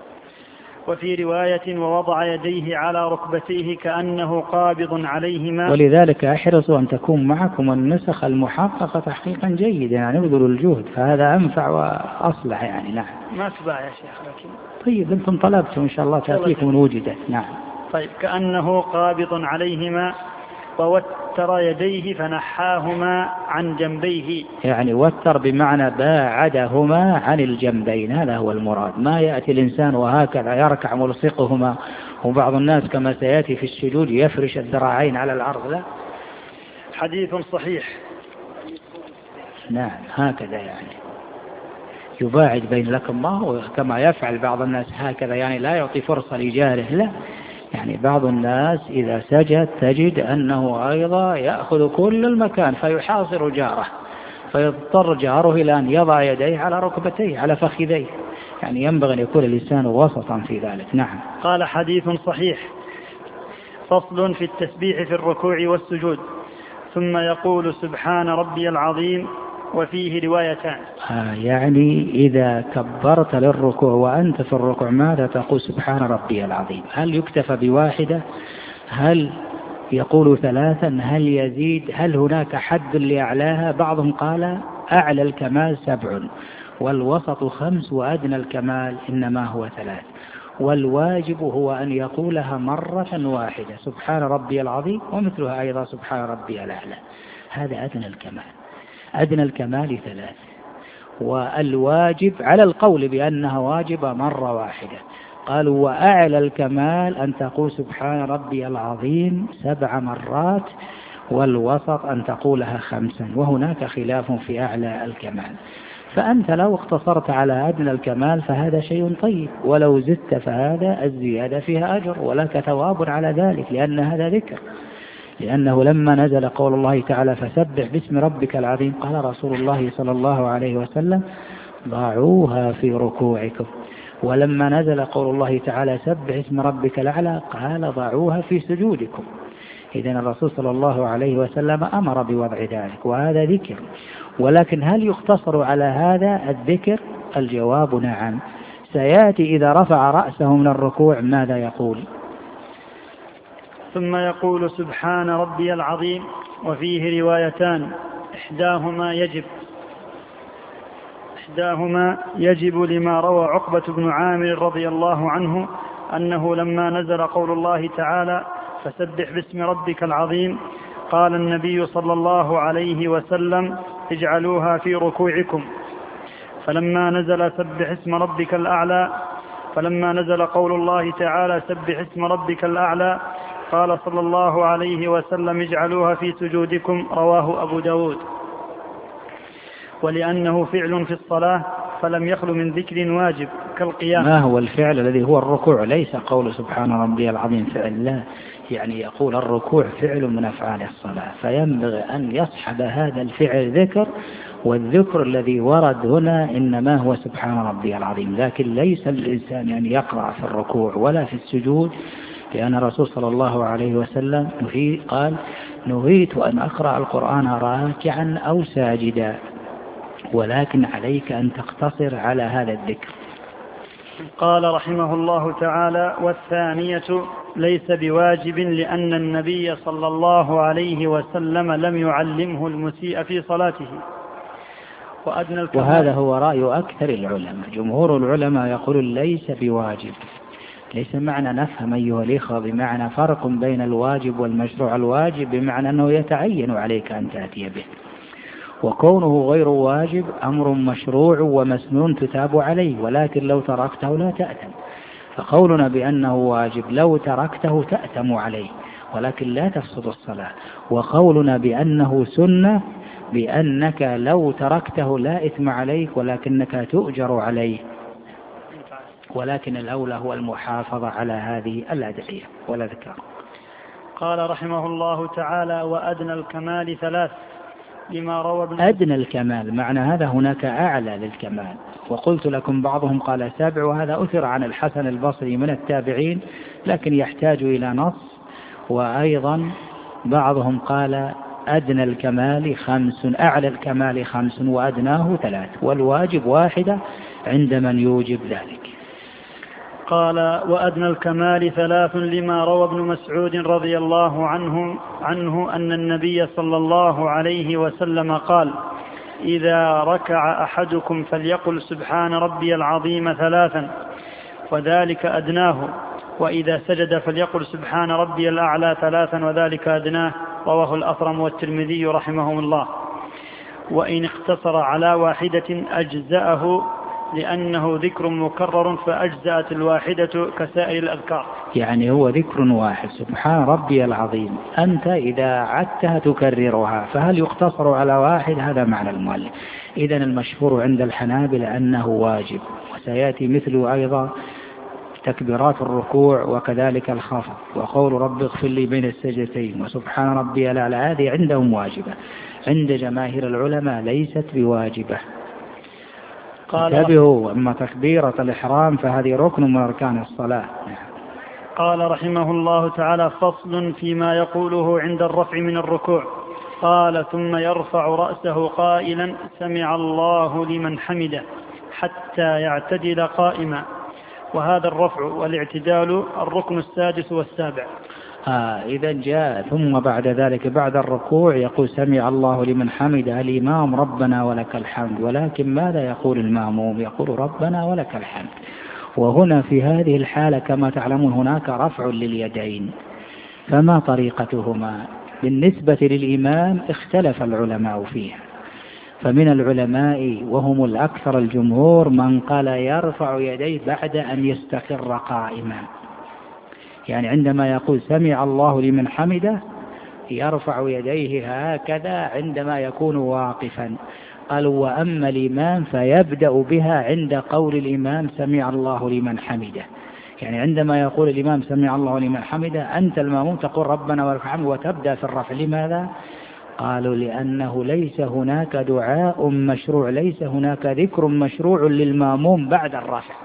وفي رواية ووضع يديه على ركبتيه كأنه قابض عليهما. ولذلك احرصوا أن تكون معكم النسخ المحققة تحقيقا جيدا، يعني ابذلوا الجهد، فهذا أنفع وأصلح يعني. نعم. ما تباع يا شيخ لكن. طيب أنتم طلبتم إن شاء الله تأتيكم إن وجدت. نعم. طيب. كأنه قابض عليهما ووتر يديه فنحاهما عن جنبيه. يعني وتر بمعنى باعدهما عن الجنبين، هذا هو المراد. ما يأتي الإنسان وهكذا يركع ملصقهما، وبعض الناس كما سيأتي في السجود يفرش الذراعين على الأرض، لا. حديث صحيح. نعم. هكذا يعني يباعد بين لكم، ما هو كما يفعل بعض الناس هكذا يعني لا يعطي فرصة لجاره، لا. يعني بعض الناس إذا سجد تجد أنه أيضا يأخذ كل المكان فيحاصر جاره، فيضطر جاره إلى أن يضع يديه على ركبتيه على فخذيه. يعني ينبغي أن يكون الإنسان وسطا في ذلك. نعم. قال حديث صحيح. فصل في التسبيح في الركوع والسجود. ثم يقول سبحان ربي العظيم. وفيه روايتان. آه يعني إذا كبرت للركوع وأنت في الركوع ماذا تقول؟ سبحان ربي العظيم. هل يكتفى بواحدة؟ هل يقول ثلاثا؟ هل يزيد؟ هل هناك حد لأعلاها؟ بعضهم قال أعلى الكمال سبع، والوسط خمس، وأدنى الكمال إنما هو ثلاث، والواجب هو أن يقولها مرة واحدة سبحان ربي العظيم، ومثلها أيضا سبحان ربي الأعلى. هذا أدنى الكمال. أدنى الكمال ثلاث، والواجب على القول بأنها واجبة مرة واحدة. قالوا وأعلى الكمال أن تقول سبحان ربي العظيم سبع مرات، والوسط أن تقولها خمسا، وهناك خلاف في أعلى الكمال. فأنت لو اقتصرت على أدنى الكمال فهذا شيء طيب، ولو زدت فهذا الزيادة فيها أجر ولك ثواب على ذلك، لأن هذا ذكر. لأنه لما نزل قول الله تعالى فسبح باسم ربك العظيم قال رسول الله صلى الله عليه وسلم ضعوها في ركوعكم، ولما نزل قول الله تعالى سبح اسم ربك الأعلى قال ضعوها في سجودكم. إذن الرسول صلى الله عليه وسلم أمر بوضع ذلك، وهذا ذكر. ولكن هل يقتصر على هذا الذكر؟ الجواب نعم. سيأتي إذا رفع رأسه من الركوع ماذا يقول؟ ثم يقول سبحان ربي العظيم. وفيه روايتان، إحداهما يجب إحداهما يجب لما روى عقبة بن عامر رضي الله عنه أنه لما نزل قول الله تعالى فسبح باسم ربك العظيم قال النبي صلى الله عليه وسلم اجعلوها في ركوعكم. فلما نزل سبح اسم ربك الأعلى فلما نزل قول الله تعالى سبح اسم ربك الأعلى قال صلى الله عليه وسلم اجعلوها في سجودكم. رواه أبو داود. ولأنه فعل في الصلاة فلم يخل من ذكر واجب كالقيام. ما هو الفعل الذي هو الركوع؟ ليس قول سبحان ربي العظيم فعل، لا، يعني يقول الركوع فعل من أفعال الصلاة، فينبغي أن يصحب هذا الفعل ذكر، والذكر الذي ورد هنا إنما هو سبحان ربي العظيم. لكن ليس الإنسان أن يقرأ في الركوع ولا في السجود، لأن الرسول صلى الله عليه وسلم قال نهيت أن أقرأ القرآن راكعا أو ساجدا، ولكن عليك أن تقتصر على هذا الذكر. قال رحمه الله تعالى: والثانية ليس بواجب لأن النبي صلى الله عليه وسلم لم يعلمه المسيء في صلاته. وأدنى الكمال. وهذا هو رأي أكثر العلماء. جمهور العلماء يقول ليس بواجب. ليس معنى نفهم أيها الإخوة بمعنى فرق بين الواجب والمشروع. الواجب بمعنى أنه يتعين عليك أن تأتي به، وكونه غير واجب أمر مشروع ومسنون تتاب عليه، ولكن لو تركته لا تأتم. فقولنا بأنه واجب لو تركته تأتم عليه ولكن لا تفسد الصلاة، وقولنا بأنه سنة بأنك لو تركته لا إثم عليك ولكنك تؤجر عليه. ولكن الأولى هو المحافظة على هذه الأدعية والأذكار. قال رحمه الله تعالى: وأدنى الكمال ثلاث لما روى ابن أدنى الكمال معنى هذا هناك أعلى للكمال، وقلت لكم بعضهم قال سبع، وهذا أثر عن الحسن البصري من التابعين لكن يحتاج إلى نص. وأيضا بعضهم قال أدنى الكمال خمس، أعلى الكمال خمس وأدناه ثلاث، والواجب واحدة عند من يوجب ذلك. قال: وأدنى الكمال ثلاث لما روى ابن مسعود رضي الله عنه عنه أن النبي صلى الله عليه وسلم قال: إذا ركع أحدكم فليقل سبحان ربي العظيم ثلاثا وذلك أدناه، وإذا سجد فليقل سبحان ربي الأعلى ثلاثا وذلك أدناه. رواه الأثرم والترمذي رحمهم الله. وإن اقتصر على واحدة أجزأه لأنه ذكر مكرر فأجزأت الواحدة كسائر الأذكار. يعني هو ذكر واحد سبحان ربي العظيم، أنت إذا عدتها تكررها، فهل يقتصر على واحد؟ هذا معنى المؤلف. إذن المشهور عند الحنابلة أنه واجب، وسيأتي مثله أيضا تكبيرات الركوع وكذلك الخفض وقول رب اغفر لي بين السجدتين وسبحان ربي الأعلى، هذه عندهم واجبة. عند جماهير العلماء ليست بواجبة. انتبهوا، أما تكبيرة الإحرام فهذه ركن من أركان الصلاة. قال رحمه الله تعالى: فصل فيما يقوله عند الرفع من الركوع. قال: ثم يرفع رأسه قائلا سمع الله لمن حمده حتى يعتدل قائما. وهذا الرفع والاعتدال الركن السادس والسابع. آه إذا جاء ثم بعد ذلك بعد الركوع يقول سمع الله لمن حمده الإمام ربنا ولك الحمد، ولكن ماذا يقول المأموم؟ يقول ربنا ولك الحمد. وهنا في هذه الحالة كما تعلمون هناك رفع لليدين، فما طريقتهما؟ بالنسبة للإمام اختلف العلماء فيها، فمن العلماء وهم الأكثر الجمهور من قال يرفع يديه بعد أن يستقر قائما، يعني عندما يقول سمع الله لمن حمده يرفع يديه هكذا عندما يكون واقفا. قالوا وأما الإمام فيبدأ بها عند قول الإمام سمع الله لمن حمده، يعني عندما يقول الإمام سمع الله لمن حمده أنت المأموم تقول ربنا ولك الحمد وتبدأ في الرفع. لماذا؟ قالوا لأنه ليس هناك دعاء مشروع، ليس هناك ذكر مشروع للمأموم بعد الرفع.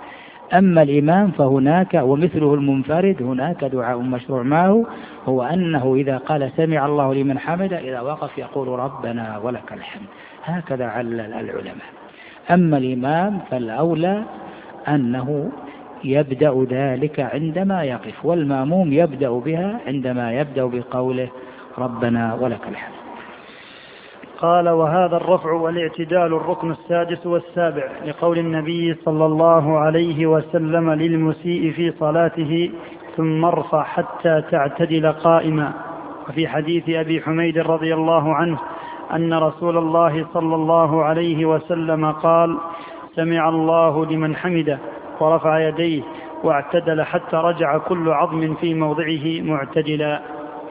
أما الإمام فهناك ومثله المنفرد هناك دعاء مشروع معه، هو أنه إذا قال سمع الله لمن حمده إذا وقف يقول ربنا ولك الحمد، هكذا علل العلماء. أما الإمام فالأولى أنه يبدأ ذلك عندما يقف، والماموم يبدأ بها عندما يبدأ بقوله ربنا ولك الحمد. قال: وهذا الرفع والاعتدال الركن السادس والسابع، لقول النبي صلى الله عليه وسلم للمسيء في صلاته: ثم ارفع حتى تعتدل قائما. وفي حديث أبي حميد رضي الله عنه أن رسول الله صلى الله عليه وسلم قال: سمع الله لمن حمده، ورفع يديه واعتدل حتى رجع كل عظم في موضعه معتدلا.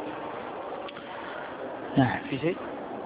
نعم. في شيء؟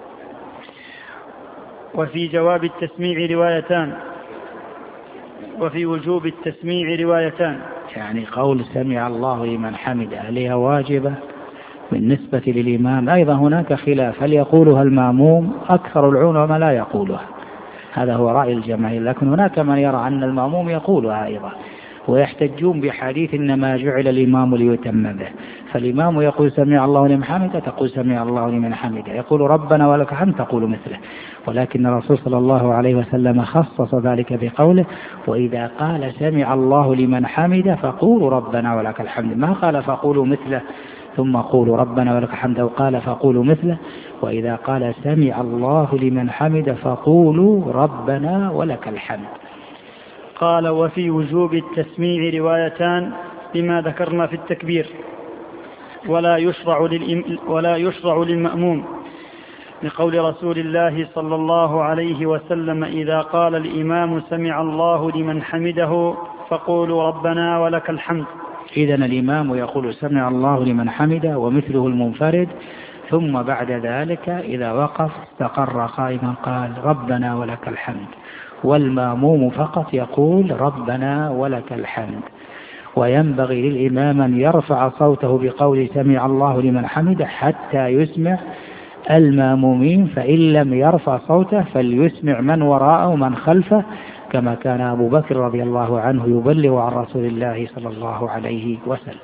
وفي جواب التسميع روايتان، وفي وجوب التسميع روايتان. يعني قول سمع الله لمن حمده هل هي واجبة بالنسبة للإمام؟ أيضا هناك خلاف، هل يقولها المأموم؟ أكثر العلماء لا يقولها، هذا هو رأي الجماهير، لكن هناك من يرى أن المأموم يقولها أيضا، ويحتجون بحديث إنما جعل الإمام ليتم به، فالإمام يقول سمع الله لمن حمده تقول سمع الله لمن حمده، يقول ربنا ولك الحمد تقول مثله. ولكن الرسول صلى الله عليه وسلم خصص ذلك بقوله: وإذا قال سمع الله لمن حمده فقولوا ربنا ولك الحمد، ما قال فقولوا مثله ثم قولوا ربنا ولك الحمد، أو قال فقولوا مثله. وإذا قال سمع الله لمن حمده فقولوا ربنا ولك الحمد. قال: وفي وجوب التسميع روايتان لما ذكرنا في التكبير، ولا يشرع للإم... ولا يشرع للمأموم، لقول رسول الله صلى الله عليه وسلم: إذا قال الإمام سمع الله لمن حمده فقولوا ربنا ولك الحمد. إذن الإمام يقول سمع الله لمن حمده ومثله المنفرد، ثم بعد ذلك إذا وقف استقر قائما قال ربنا ولك الحمد، والماموم فقط يقول ربنا ولك الحمد. وينبغي للإمام أن يرفع صوته بقول سمع الله لمن حمده حتى يسمع المامومين، فإن لم يرفع صوته فليسمع من وراءه ومن خلفه، كما كان أبو بكر رضي الله عنه يبلغ عن رسول الله صلى الله عليه وسلم.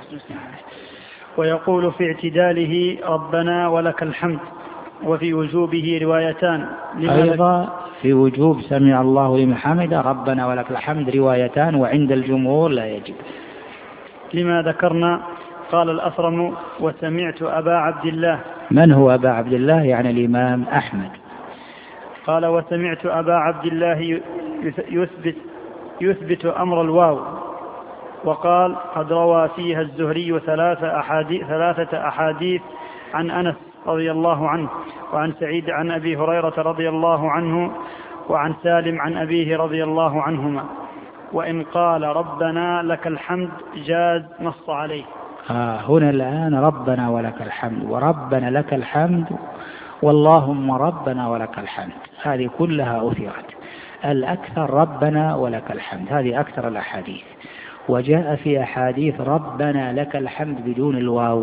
ويقول في اعتداله ربنا ولك الحمد. وفي وجوبه روايتان، أيضا في وجوب سمع الله لمن حمده ربنا ولك الحمد روايتان، وعند الجمهور لا يجب لما ذكرنا. قال الأثرم: وسمعت أبا عبد الله. من هو أبا عبد الله؟ يعني الإمام أحمد. قال: وسمعت أبا عبد الله يثبت, يثبت أمر الواو، وقال: قد روى فيها الزهري ثلاثة أحاديث, ثلاثة أحاديث عن أنس رضي الله عنه، وعن سعيد عن أبي هريرة رضي الله عنه، وعن سالم عن أبيه رضي الله عنهما. وإن قال ربنا لك الحمد جاز، نص عليه. آه هنا الآن ربنا ولك الحمد وربنا لك الحمد واللهم ربنا ولك الحمد، هذه كلها أثرت. الأكثر ربنا ولك الحمد، هذه أكثر الأحاديث. وجاء في أحاديث ربنا لك الحمد بدون الواو.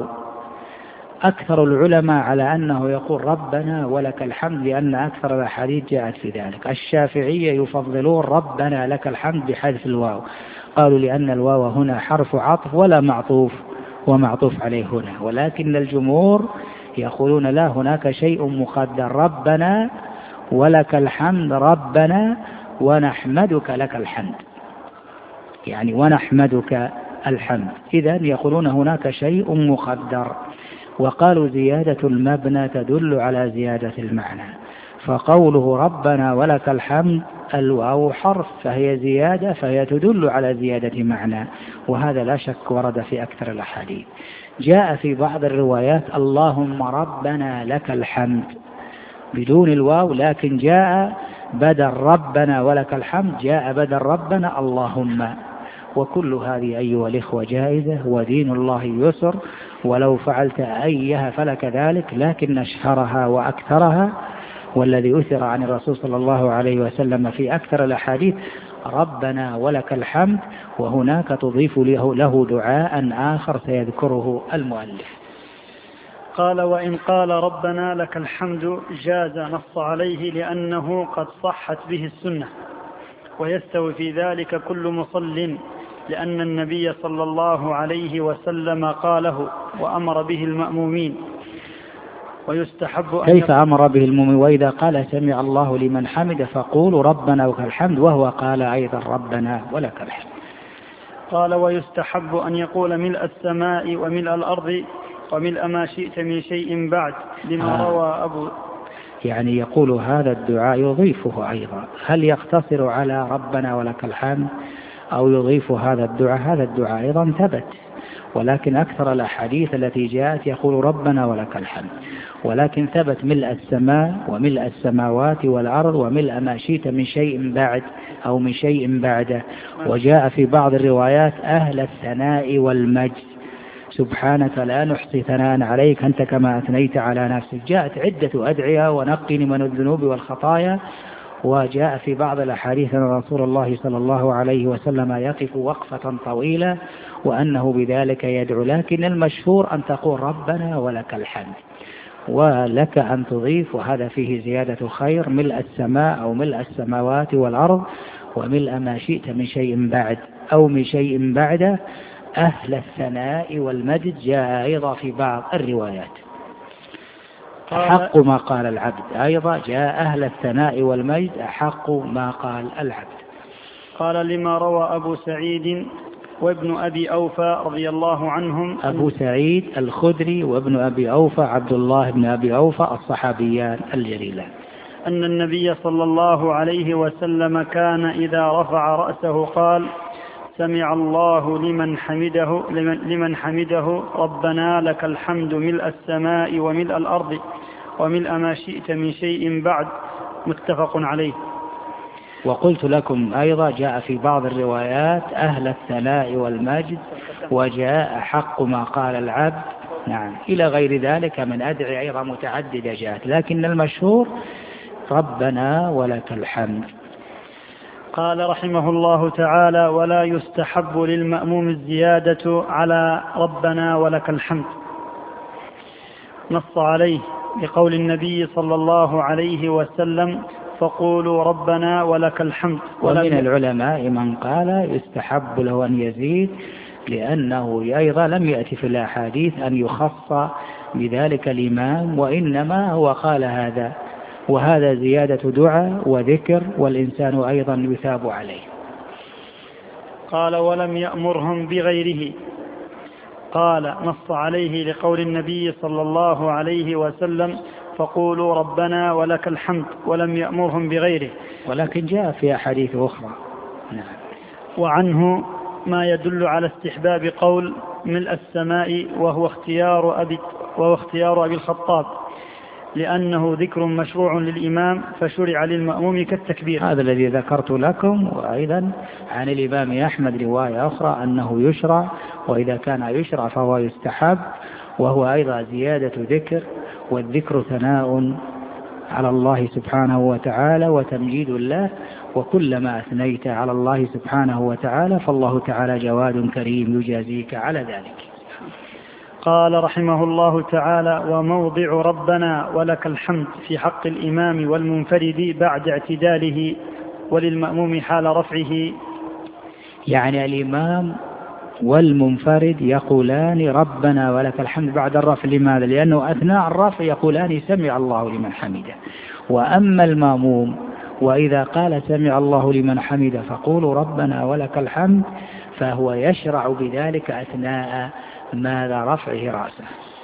أكثر العلماء على أنه يقول ربنا ولك الحمد، لأن أكثر الأحاديث جاءت في ذلك. الشافعية يفضلون ربنا لك الحمد بحذف الواو، قالوا لأن الواو هنا حرف عطف ولا معطوف ومعطوف عليه هنا. ولكن الجمهور يقولون لا، هناك شيء مقدر، ربنا ولك الحمد، ربنا ونحمدك لك الحمد، يعني ونحمدك الحمد. إذن يقولون هناك شيء مقدر. وقالوا زيادة المبنى تدل على زيادة المعنى، فقوله ربنا ولك الحمد الواو حرف فهي زيادة، فهي تدل على زيادة معنى، وهذا لا شك ورد في أكثر الأحاديث. جاء في بعض الروايات اللهم ربنا لك الحمد بدون الواو، لكن جاء بدل ربنا ولك الحمد جاء بدل ربنا اللهم. وكل هذه أيها الإخوة جائزة، ودين الله يسر، ولو فعلت أيها فلك ذلك، لكن أشهرها وأكثرها والذي أثر عن الرسول صلى الله عليه وسلم في أكثر الأحاديث ربنا ولك الحمد، وهناك تضيف له, له دعاء آخر سيذكره المؤلف. قال: وإن قال ربنا لك الحمد جاز، نص عليه لأنه قد صحت به السنة. ويستوي في ذلك كل مصل، لأن النبي صلى الله عليه وسلم قاله وأمر به المأمومين. ويستحب أن كيف أمر به المؤمن؟ وإذا قال سمع الله لمن حمد فقولوا ربنا ولك الحمد، وهو قال أيضا ربنا ولك الحمد. قال ويستحب أن يقول ملء السماء وملء الأرض وملء ما شئت من شيء بعد، لما آه. روى أبو يعني يقول هذا الدعاء يضيفه أيضا، هل يقتصر على ربنا ولك الحمد أو يضيف هذا الدعاء؟ هذا الدعاء أيضا ثبت، ولكن أكثر الأحاديث التي جاءت يقول ربنا ولك الحمد، ولكن ثبت ملء السماء وملء السماوات والأرض وملء ما شئت من شيء بعد أو من شيء بعده. وجاء في بعض الروايات أهل الثناء والمجد، سبحانك لا نحصي ثناء عليك أنت كما أثنيت على نفسك. جاءت عدة أدعية، ونقني من الذنوب والخطايا. وجاء في بعض الأحاديث أن رسول الله صلى الله عليه وسلم يقف وقفة طويلة وأنه بذلك يدعو، لكن المشهور أن تقول ربنا ولك الحمد، ولك أن تضيف، وهذا فيه زيادة خير، ملء السماء أو ملء السماوات والأرض وملء ما شئت من شيء بعد أو من شيء بعده. أهل الثناء والمجد جاء أيضا في بعض الروايات. أحق ما قال العبد أيضا جاء أهل الثناء والمجد أحق ما قال العبد. قال لما روى أبو سعيد وابن أبي أوفى رضي الله عنهم. أبو سعيد الخدري وابن أبي أوفى عبد الله بن أبي أوفى الصحابيان الجليلان، أن النبي صلى الله عليه وسلم كان إذا رفع رأسه قال سمع الله لمن حمده لمن, لمن حمده ربنا لك الحمد ملء السماء وملء الأرض وملء ما شئت من شيء بعد، متفق عليه. وقلت لكم أيضا جاء في بعض الروايات أهل الثناء والمجد، وجاء حق ما قال العبد، نعم، إلى غير ذلك من أدعية أيضا متعددة جاءت، لكن المشهور ربنا ولك الحمد. قال رحمه الله تعالى ولا يستحب للمأموم الزيادة على ربنا ولك الحمد، نص عليه لقول النبي صلى الله عليه وسلم فقولوا ربنا ولك الحمد. ومن العلماء من قال يستحب له أن يزيد، لأنه أيضا لم يأتي في الأحاديث أن يخص بذلك الإمام، وإنما هو قال هذا، وهذا زيادة دعاء وذكر، والإنسان أيضا يثاب عليه. قال ولم يأمرهم بغيره، قال نص عليه لقول النبي صلى الله عليه وسلم فقولوا ربنا ولك الحمد، ولم يأمرهم بغيره، ولكن جاء في أحاديث أخرى. نعم. وعنه ما يدل على استحباب قول ملء السماء وهو اختيار أبي, وهو اختيار أبي الخطاب، لأنه ذكر مشروع للإمام فشرع للمأموم كالتكبير. هذا الذي ذكرت لكم. وأيضا عن الإمام أحمد رواية أخرى أنه يشرع، وإذا كان يشرع فهو يستحب، وهو أيضا زيادة ذكر، والذكر ثناء على الله سبحانه وتعالى وتمجيد الله، وكلما أثنيت على الله سبحانه وتعالى فالله تعالى جواد كريم يجازيك على ذلك. قال رحمه الله تعالى وموضع ربنا ولك الحمد في حق الإمام والمنفرد بعد اعتداله، وللمأموم حال رفعه. يعني الإمام والمنفرد يقولان ربنا ولك الحمد بعد الرفع. لماذا؟ لأنه أثناء الرفع يقولان سمع الله لمن حمده. وأما المأموم وإذا قال سمع الله لمن حمده فقولوا ربنا ولك الحمد، فهو يشرع بذلك أثناء ماذا؟ رفعه رأسه.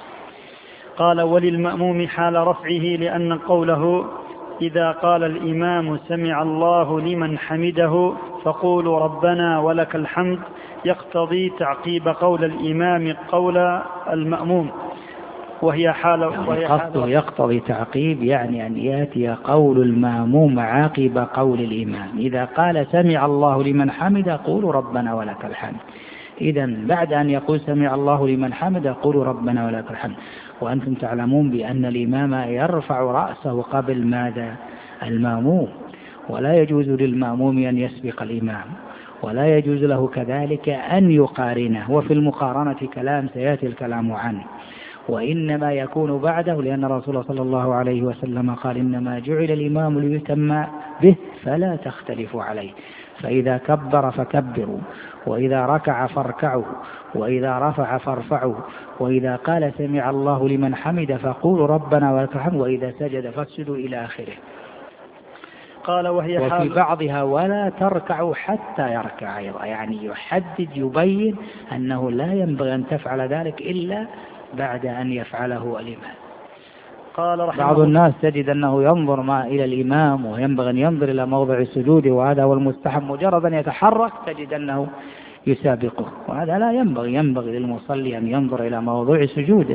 قال وللمأموم حال رفعه، لأن قوله إذا قال الإمام سمع الله لمن حمده فقولوا ربنا ولك الحمد يقتضي تعقيب قول الإمام قول المأموم، وهي حال وهي قصده يقتضي تعقيب، يعني أن يأتي قول المأموم عاقب قول الإمام. إذا قال سمع الله لمن حمده قولوا ربنا ولك الحمد، إذا بعد أن يقول سمع الله لمن حمده قولوا ربنا ولك الحمد. وأنتم تعلمون بأن الإمام يرفع رأسه قبل ماذا؟ المأموم، ولا يجوز للمأموم أن يسبق الإمام، ولا يجوز له كذلك أن يقارنه، وفي المقارنة كلام سيأتي الكلام عنه، وإنما يكون بعده، لأن الرسول صلى الله عليه وسلم قال إنما جعل الإمام ليتم به فلا تختلفوا عليه. فإذا كبر فكبروا، وإذا ركع فاركعوا، وإذا رفع فارفعوا، وإذا قال سمع الله لمن حمد فقولوا ربنا ولك الحمد، وإذا سجد فاسجدوا إلى آخره. قال وهي حال وفي بعضها ولا تركعوا حتى يركع أيضا، يعني يحدد يبين أنه لا ينبغي أن تفعل ذلك إلا بعد أن يفعله الإمام. قال رحمه بعض الناس تجد أنه ينظر ما إلى الإمام وينبغي أن ينظر إلى موضع السجود، وهذا هو المستحب، مجرد أن يتحرك تجد أنه يسابقه، وهذا لا ينبغي. ينبغي للمصلي أن ينظر إلى موضوع سجوده.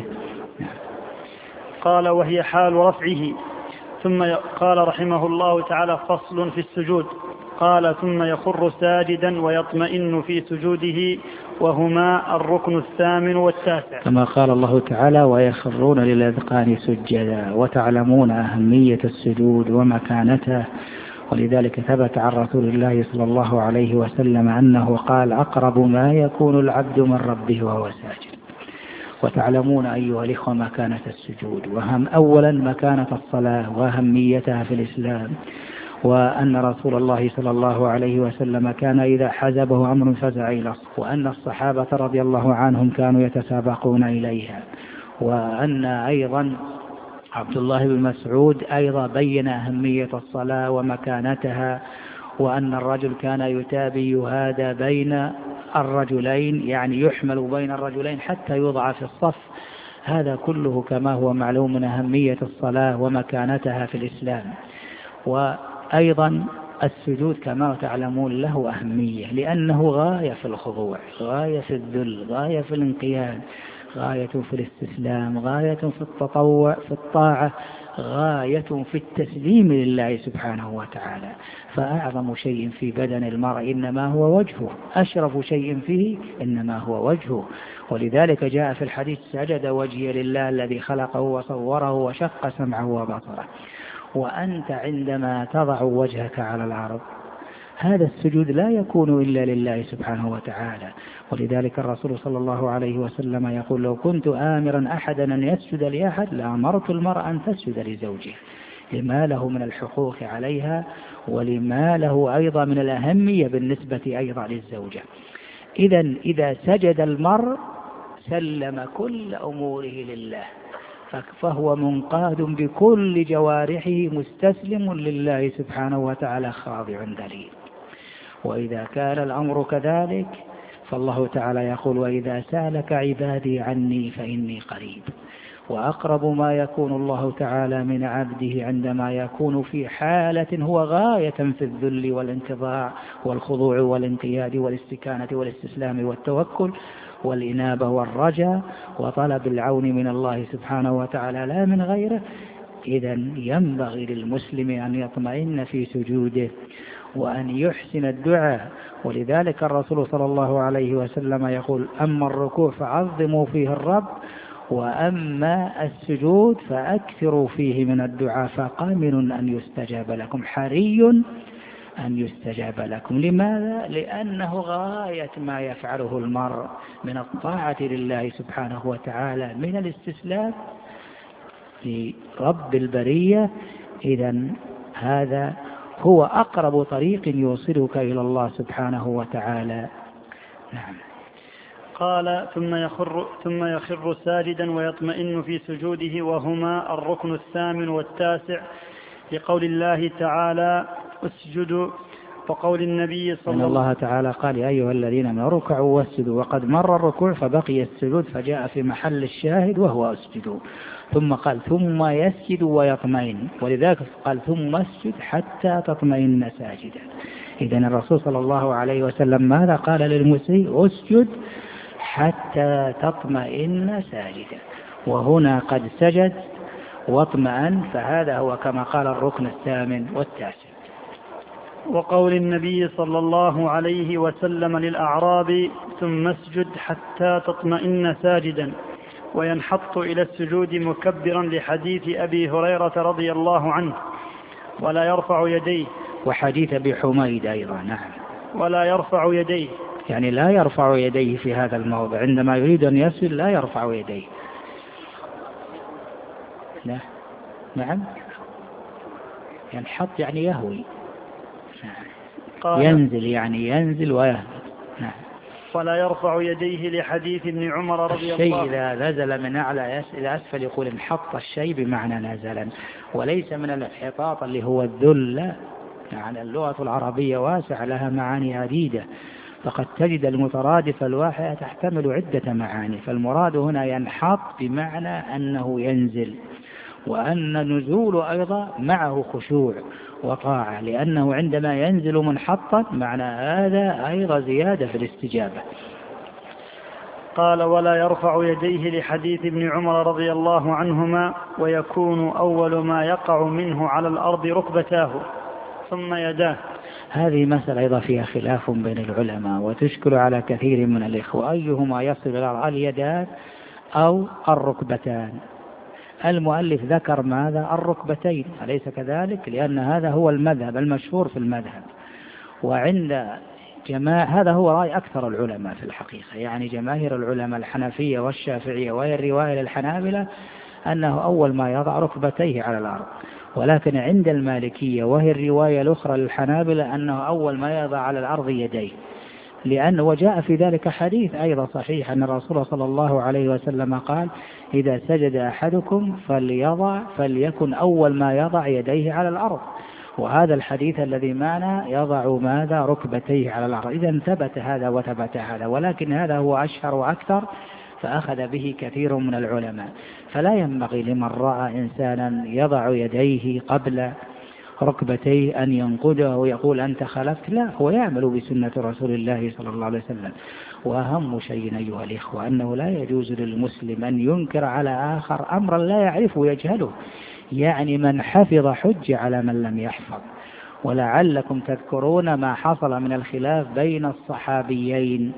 قال وهي حال رفعه. ثم قال رحمه الله تعالى فصل في السجود. قال ثم يخر ساجدا ويطمئن في سجوده، وهما الركن الثامن والتاسع، كما قال الله تعالى ويخرون للأذقان سجدا، وتعلمون أهمية السجود ومكانته. ولذلك ثبت عن رسول الله صلى الله عليه وسلم أنه قال أقرب ما يكون العبد من ربه وهو ساجد. وتعلمون أيها الإخوة مكانة السجود، وهم أولا مكانة الصلاة وأهميتها في الإسلام، وأن رسول الله صلى الله عليه وسلم كان إذا حزبه أمر فزع إلى الصلاة، وأن الصحابة رضي الله عنهم كانوا يتسابقون إليها، وأن أيضا عبد الله بن مسعود أيضا بين أهمية الصلاة ومكانتها، وأن الرجل كان يتابي هذا بين الرجلين، يعني يحمل بين الرجلين حتى يوضع في الصف. هذا كله كما هو معلوم من أهمية الصلاة ومكانتها في الإسلام. وأيضا السجود كما تعلمون له أهمية، لأنه غاية في الخضوع، غاية في الذل، غاية في الانقياد، غاية في الاستسلام، غاية في التطوع في الطاعة، غاية في التسليم لله سبحانه وتعالى. فأعظم شيء في بدن المرء إنما هو وجهه، أشرف شيء فيه إنما هو وجهه. ولذلك جاء في الحديث سجد وجهي لله الذي خلقه وصوره وشق سمعه وبصره. وأنت عندما تضع وجهك على الأرض هذا السجود لا يكون إلا لله سبحانه وتعالى. ولذلك الرسول صلى الله عليه وسلم يقول لو كنت آمرا أحدا أن يسجد لأحد لأمرت المرأة أن تسجد لزوجه، لما له من الحقوق عليها ولما له أيضا من الأهمية بالنسبة أيضا للزوجة. إذن إذا سجد المرء سلم كل أموره لله، فهو منقاد بكل جوارحه مستسلم لله سبحانه وتعالى خاضع ذليل. وإذا كان الأمر كذلك فالله تعالى يقول وإذا سألك عبادي عني فإني قريب. وأقرب ما يكون الله تعالى من عبده عندما يكون في حالة هو غاية في الذل والانتضاع والخضوع والانقياد والاستكانة والاستسلام والتوكل والإنابة والرجاء وطلب العون من الله سبحانه وتعالى لا من غيره. إذن ينبغي للمسلم أن يطمئن في سجوده وأن يحسن الدعاء. ولذلك الرسول صلى الله عليه وسلم يقول أما الركوع فعظموا فيه الرب، وأما السجود فأكثروا فيه من الدعاء فقامل أن يستجاب لكم، حري أن يستجاب لكم. لماذا؟ لأنه غاية ما يفعله المرء من الطاعة لله سبحانه وتعالى من الاستسلام لرب البرية. إذن هذا هو أقرب طريق يوصلك إلى الله سبحانه وتعالى. نعم. قال ثم يخر, ثم يخر ساجدا ويطمئن في سجوده، وهما الركن الثامن والتاسع، لقول الله تعالى اسجدوا، وقول النبي صلى الله عليه وسلم الله تعالى قال يا أيها الذين آمنوا اركعوا واسجدوا، وقد مر الركوع فبقي السجود فجاء في محل الشاهد وهو اسجدوا، ثم قال ثم يسجد ويطمئن، ولذلك قال ثم اسجد حتى تطمئن ساجدا. إذن الرسول صلى الله عليه وسلم ماذا قال للمسيء؟ اسجد حتى تطمئن ساجدا، وهنا قد سجد واطمئن، فهذا هو كما قال الركن الثامن والتاسع. وقول النبي صلى الله عليه وسلم للأعرابي ثم اسجد حتى تطمئن ساجدا، وينحط إلى السجود مكبرا، لحديث أبي هريرة رضي الله عنه ولا يرفع يديه، وحديث أبي حميد أيضا. نعم. ولا يرفع يديه، يعني لا يرفع يديه في هذا الموضع، عندما يريد أن يسجد لا يرفع يديه. لا. نعم. ينحط يعني يهوي. ينزل يعني ينزل ويهبط. نعم. ولا يرفع يديه لحديث ابن عمر رضي الله الشيء إذا نزل من أعلى إلى أسفل يقول انحط الشيء بمعنى نزلا، وليس من الانحطاط اللي هو الذل. يعني اللغة العربية واسعة لها معاني عديدة، فقد تجد المترادف الواحدة تحتمل عدة معاني، فالمراد هنا ينحط بمعنى أنه ينزل، وأن النزول أيضا معه خشوع وطاعة، لأنه عندما ينزل منحطا معنى هذا أيضا زيادة في الاستجابة. قال ولا يرفع يديه لحديث ابن عمر رضي الله عنهما ويكون أول ما يقع منه على الأرض ركبتاه ثم يداه. هذه مسألة أيضا فيها خلاف بين العلماء وتشكل على كثير من الإخوة أيهما يصل إلى اليدان أو الركبتان. المؤلف ذكر ماذا؟ الركبتين، أليس كذلك؟ لأن هذا هو المذهب المشهور في المذهب، وعند جماعة هذا هو رأي أكثر العلماء في الحقيقة، يعني جماهير العلماء الحنفية والشافعية وهي الرواية للحنابلة أنه أول ما يضع ركبتيه على الأرض، ولكن عند المالكية وهي الرواية الأخرى للحنابلة أنه أول ما يضع على الأرض يديه، لأن وجاء في ذلك حديث أيضا صحيح أن الرسول صلى الله عليه وسلم قال إذا سجد أحدكم فليضع فليكن أول ما يضع يديه على الأرض، وهذا الحديث الذي معنا يضع ماذا؟ ركبتيه على الأرض. إذا ثبت هذا وثبت هذا، ولكن هذا هو أشهر وأكثر فأخذ به كثير من العلماء. فلا ينبغي لمن رأى إنسانا يضع يديه قبل ركبتيه أن ينقده ويقول أنت خلفت، لا، هو يعمل بسنة رسول الله صلى الله عليه وسلم. وأهم شيء أيها الإخوة أنه لا يجوز للمسلم أن ينكر على آخر أمرا لا يعرفه يجهله، يعني من حفظ حج على من لم يحفظ. ولعلكم تذكرون ما حصل من الخلاف بين الصحابيين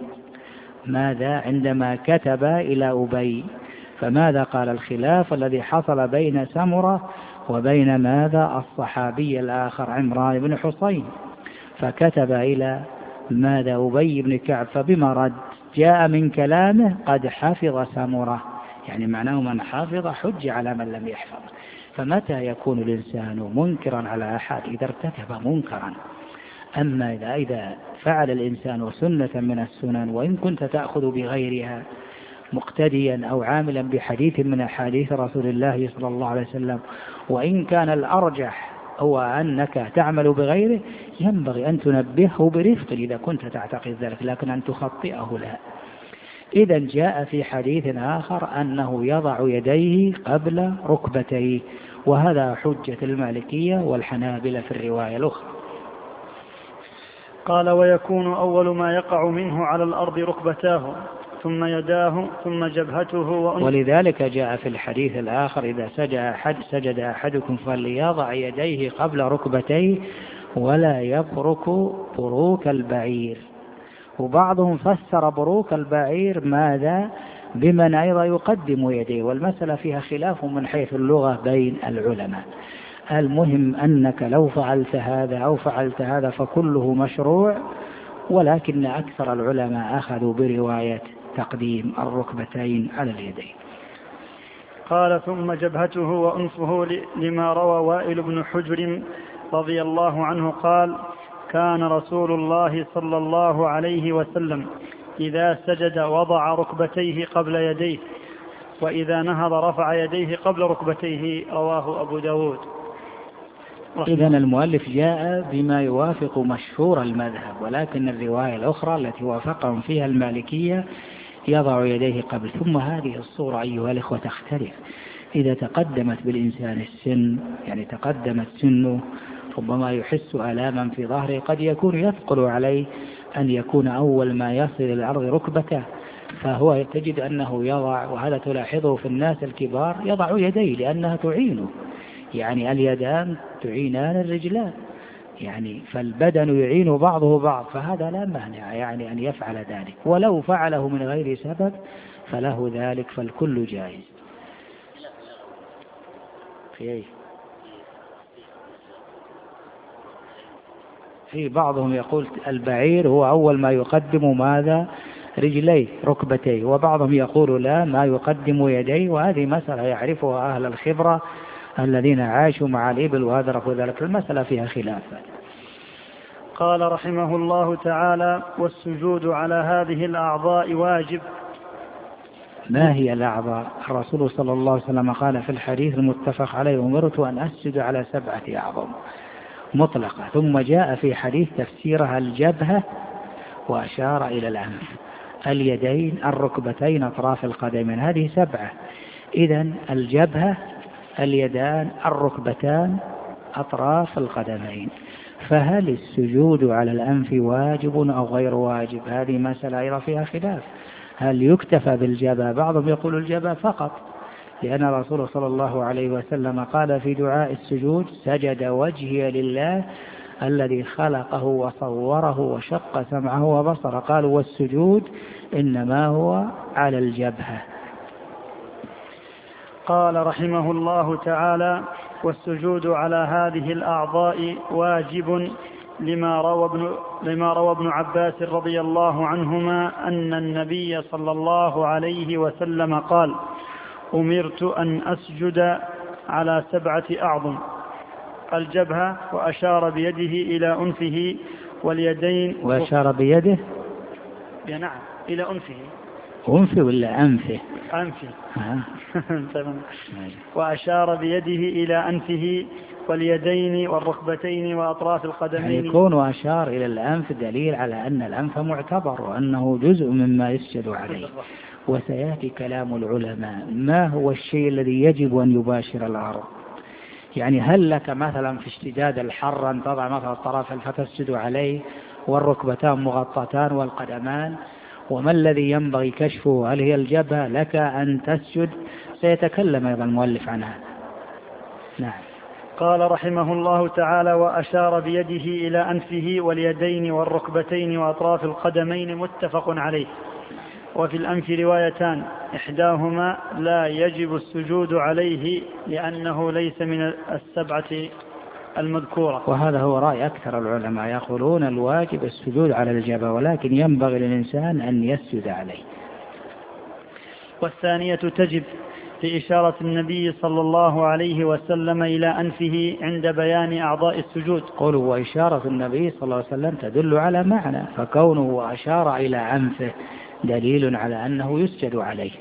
ماذا عندما كتب إلى أبي، فماذا قال الخلاف الذي حصل بين سمرة وبين ماذا الصحابي الآخر عمران بن حصين، فكتب إلى ماذا أبي بن كعب، فبما رد جاء من كلامه قد حفظ سمرة، يعني معناه من حفظ حج على من لم يحفظ. فمتى يكون الإنسان منكرا على أحد؟ إذا ارتكب منكرا. أما إذا, إذا فعل الإنسان سنة من السنن وإن كنت تأخذ بغيرها مقتديا أو عاملا بحديث من أحاديث رسول الله صلى الله عليه وسلم، وإن كان الأرجح هو أنك تعمل بغيره، ينبغي أن تنبهه برفق إذا كنت تعتقد ذلك، لكن أن تخطئه لا. إذا جاء في حديث آخر أنه يضع يديه قبل ركبتيه، وهذا حجة المالكية والحنابلة في الرواية الأخرى. قال ويكون أول ما يقع منه على الأرض ركبتاه ثم يداه ثم جبهته وأنفه. ولذلك جاء في الحديث الآخر إذا سجد, أحد سجد أحدكم فليضع يديه قبل ركبتيه ولا يبرك بروك البعير. وبعضهم فسر بروك البعير ماذا؟ بمن أيضا يقدم يديه، والمسألة فيها خلاف من حيث اللغة بين العلماء. المهم أنك لو فعلت هذا أو فعلت هذا فكله مشروع، ولكن أكثر العلماء أخذوا برواية تقديم الركبتين على اليدين. قال ثم جبهته وأنفه لما روى وائل بن حجر رضي الله عنه قال كان رسول الله صلى الله عليه وسلم إذا سجد وضع ركبتيه قبل يديه، وإذا نهض رفع يديه قبل ركبتيه، رواه أبو داود. إذن المؤلف جاء بما يوافق مشهور المذهب، ولكن الرواية الأخرى التي وافقهم فيها المالكية يضع يديه قبل. ثم هذه الصورة أيها الإخوة تختلف إذا تقدمت بالإنسان السن، يعني تقدمت سنه ربما يحس آلاما في ظهره، قد يكون يثقل عليه أن يكون أول ما يصل إلى الأرض ركبته، فهو تجد أنه يضع، وهذا تلاحظه في الناس الكبار، يضع يديه لأنها تعينه، يعني اليدان تعينان الرجلان، يعني فالبدن يعين بعضه بعض، فهذا لا مانع يعني أن يفعل ذلك، ولو فعله من غير سبب فله ذلك، فالكل جائز. في في بعضهم يقول البعير هو أول ما يقدم ماذا؟ رجليه ركبتيه، وبعضهم يقول لا، ما يقدم يديه، وهذه مسألة يعرفها أهل الخبرة الذين عاشوا مع الإبل وأدركوا ذلك، المسألة فيها خلاف. قال رحمه الله تعالى: والسجود على هذه الأعضاء واجب. ما هي الأعضاء؟ الرسول صلى الله عليه وسلم قال في الحديث المتفق عليه: أمرت أن أسجد على سبعة أعظم مطلقة. ثم جاء في حديث تفسيرها الجبهة وأشار إلى الأنف، اليدين، الركبتين، أطراف القدمين، هذه سبعة. إذن الجبهة، اليدان، الركبتان، أطراف القدمين. فهل السجود على الأنف واجب أو غير واجب؟ هذه مسألة أيضا فيها خلاف. هل يكتفى بالجبهة؟ بعضهم يقول الجبهة فقط، لأن الرسول صلى الله عليه وسلم قال في دعاء السجود: سجد وجهي لله الذي خلقه وصوره وشق سمعه وبصره. قالوا: والسجود إنما هو على الجبهة. قال رحمه الله تعالى: والسجود على هذه الأعضاء واجب لما روى ابن, لما روى ابن عباس رضي الله عنهما أن النبي صلى الله عليه وسلم قال: أمرت أن أسجد على سبعة أعظم: الجبهة، وأشار بيده إلى أنفه، واليدين. وأشار بيده نعم إلى أنفه. أنفه ولا أنفه؟ أنفه. وأشار بيده إلى أنفه واليدين والركبتين وأطراف القدمين. يعني يكون وأشار إلى الأنف دليل على أن الأنف معتبر وأنه جزء مما يسجد عليه. وسيأتي كلام العلماء ما هو الشيء الذي يجب أن يباشر الأرض. يعني هل لك مثلا في اشتداد الحر أن تضع مثلا الطرف فتسجد عليه والركبتان مغطتان والقدمان؟ وما الذي ينبغي كشفه؟ هل هي الجبهة؟ لك أن تسجد. سيتكلم أيضا المؤلف عنها. نعم. قال رحمه الله تعالى: وأشار بيده إلى أنفه واليدين والركبتين وأطراف القدمين، متفق عليه. وفي الأنف روايتان: إحداهما لا يجب السجود عليه لأنه ليس من السبعة المذكورة. وهذا هو رأي أكثر العلماء، يقولون الواجب السجود على الجبهة، ولكن ينبغي للإنسان أن يسجد عليه. والثانية تجب لإشارة النبي صلى الله عليه وسلم إلى أنفه عند بيان أعضاء السجود. قوله وإشارة النبي صلى الله عليه وسلم تدل على معنى، فكونه أشار إلى أنفه دليل على أنه يسجد عليه.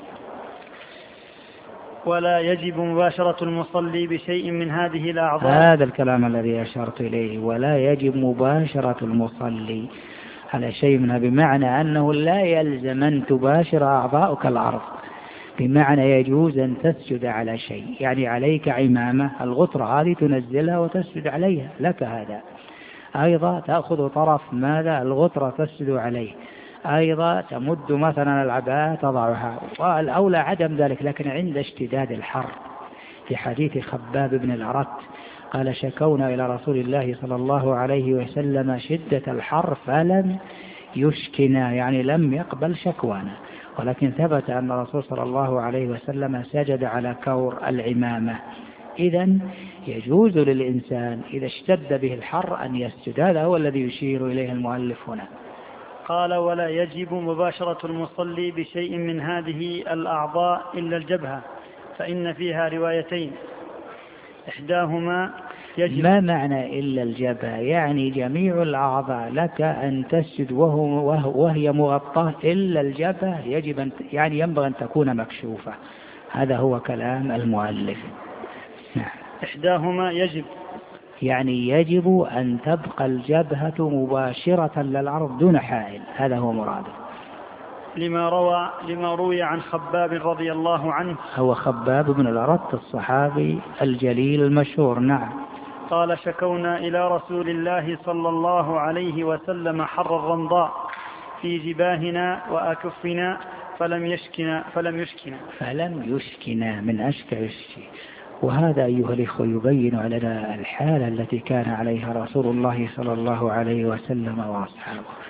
ولا يجب مباشرة المصلي بشيء من هذه الأعضاء. هذا الكلام الذي أشرت إليه، ولا يجب مباشرة المصلي على شيء منها، بمعنى أنه لا يلزم أن تباشر أعضاؤك الأرض، بمعنى يجوز أن تسجد على شيء. يعني عليك عمامة، الغطرة هذه تنزلها وتسجد عليها، لك هذا. أيضا تأخذ طرف ماذا؟ الغطرة تسجد عليه. أيضا تمد مثلا العباءة تضعها، والأولى عدم ذلك. لكن عند اشتداد الحر، في حديث خباب بن الأرت قال: شكونا إلى رسول الله صلى الله عليه وسلم شدة الحر فلم يشكنا، يعني لم يقبل شكوانا. ولكن ثبت أن الرسول صلى الله عليه وسلم سجد على كور العمامة. إذن يجوز للإنسان إذا اشتد به الحر أن يسجد. هذا هو الذي يشير إليه المؤلف هنا. قال: ولا يجب مباشرة المصلي بشيء من هذه الأعضاء إلا الجبهة، فإن فيها روايتين: إحداهما يجب. ما معنى إلا الجبهة؟ يعني جميع الأعضاء لك أن تسجد وهو وهي مغطاة، إلا الجبهة يجب أن، يعني ينبغي أن تكون مكشوفة. هذا هو كلام المؤلف. إحداهما يجب، يعني يجب أن تبقى الجبهة مباشرة للأرض دون حائل، هذا هو مراده. لما روى لما روي عن خباب رضي الله عنه. هو خباب بن الأرت الصحابي الجليل المشهور. نعم. قال: شكونا إلى رسول الله صلى الله عليه وسلم حر الرمضاء في جباهنا وأكفنا فلم يشكنا فلم يشكنا فلم يشكنا من أشكى يشكي. وهذا أيها الإخوة يبين لنا الحالة التي كان عليها رسول الله صلى الله عليه وسلم وأصحابه.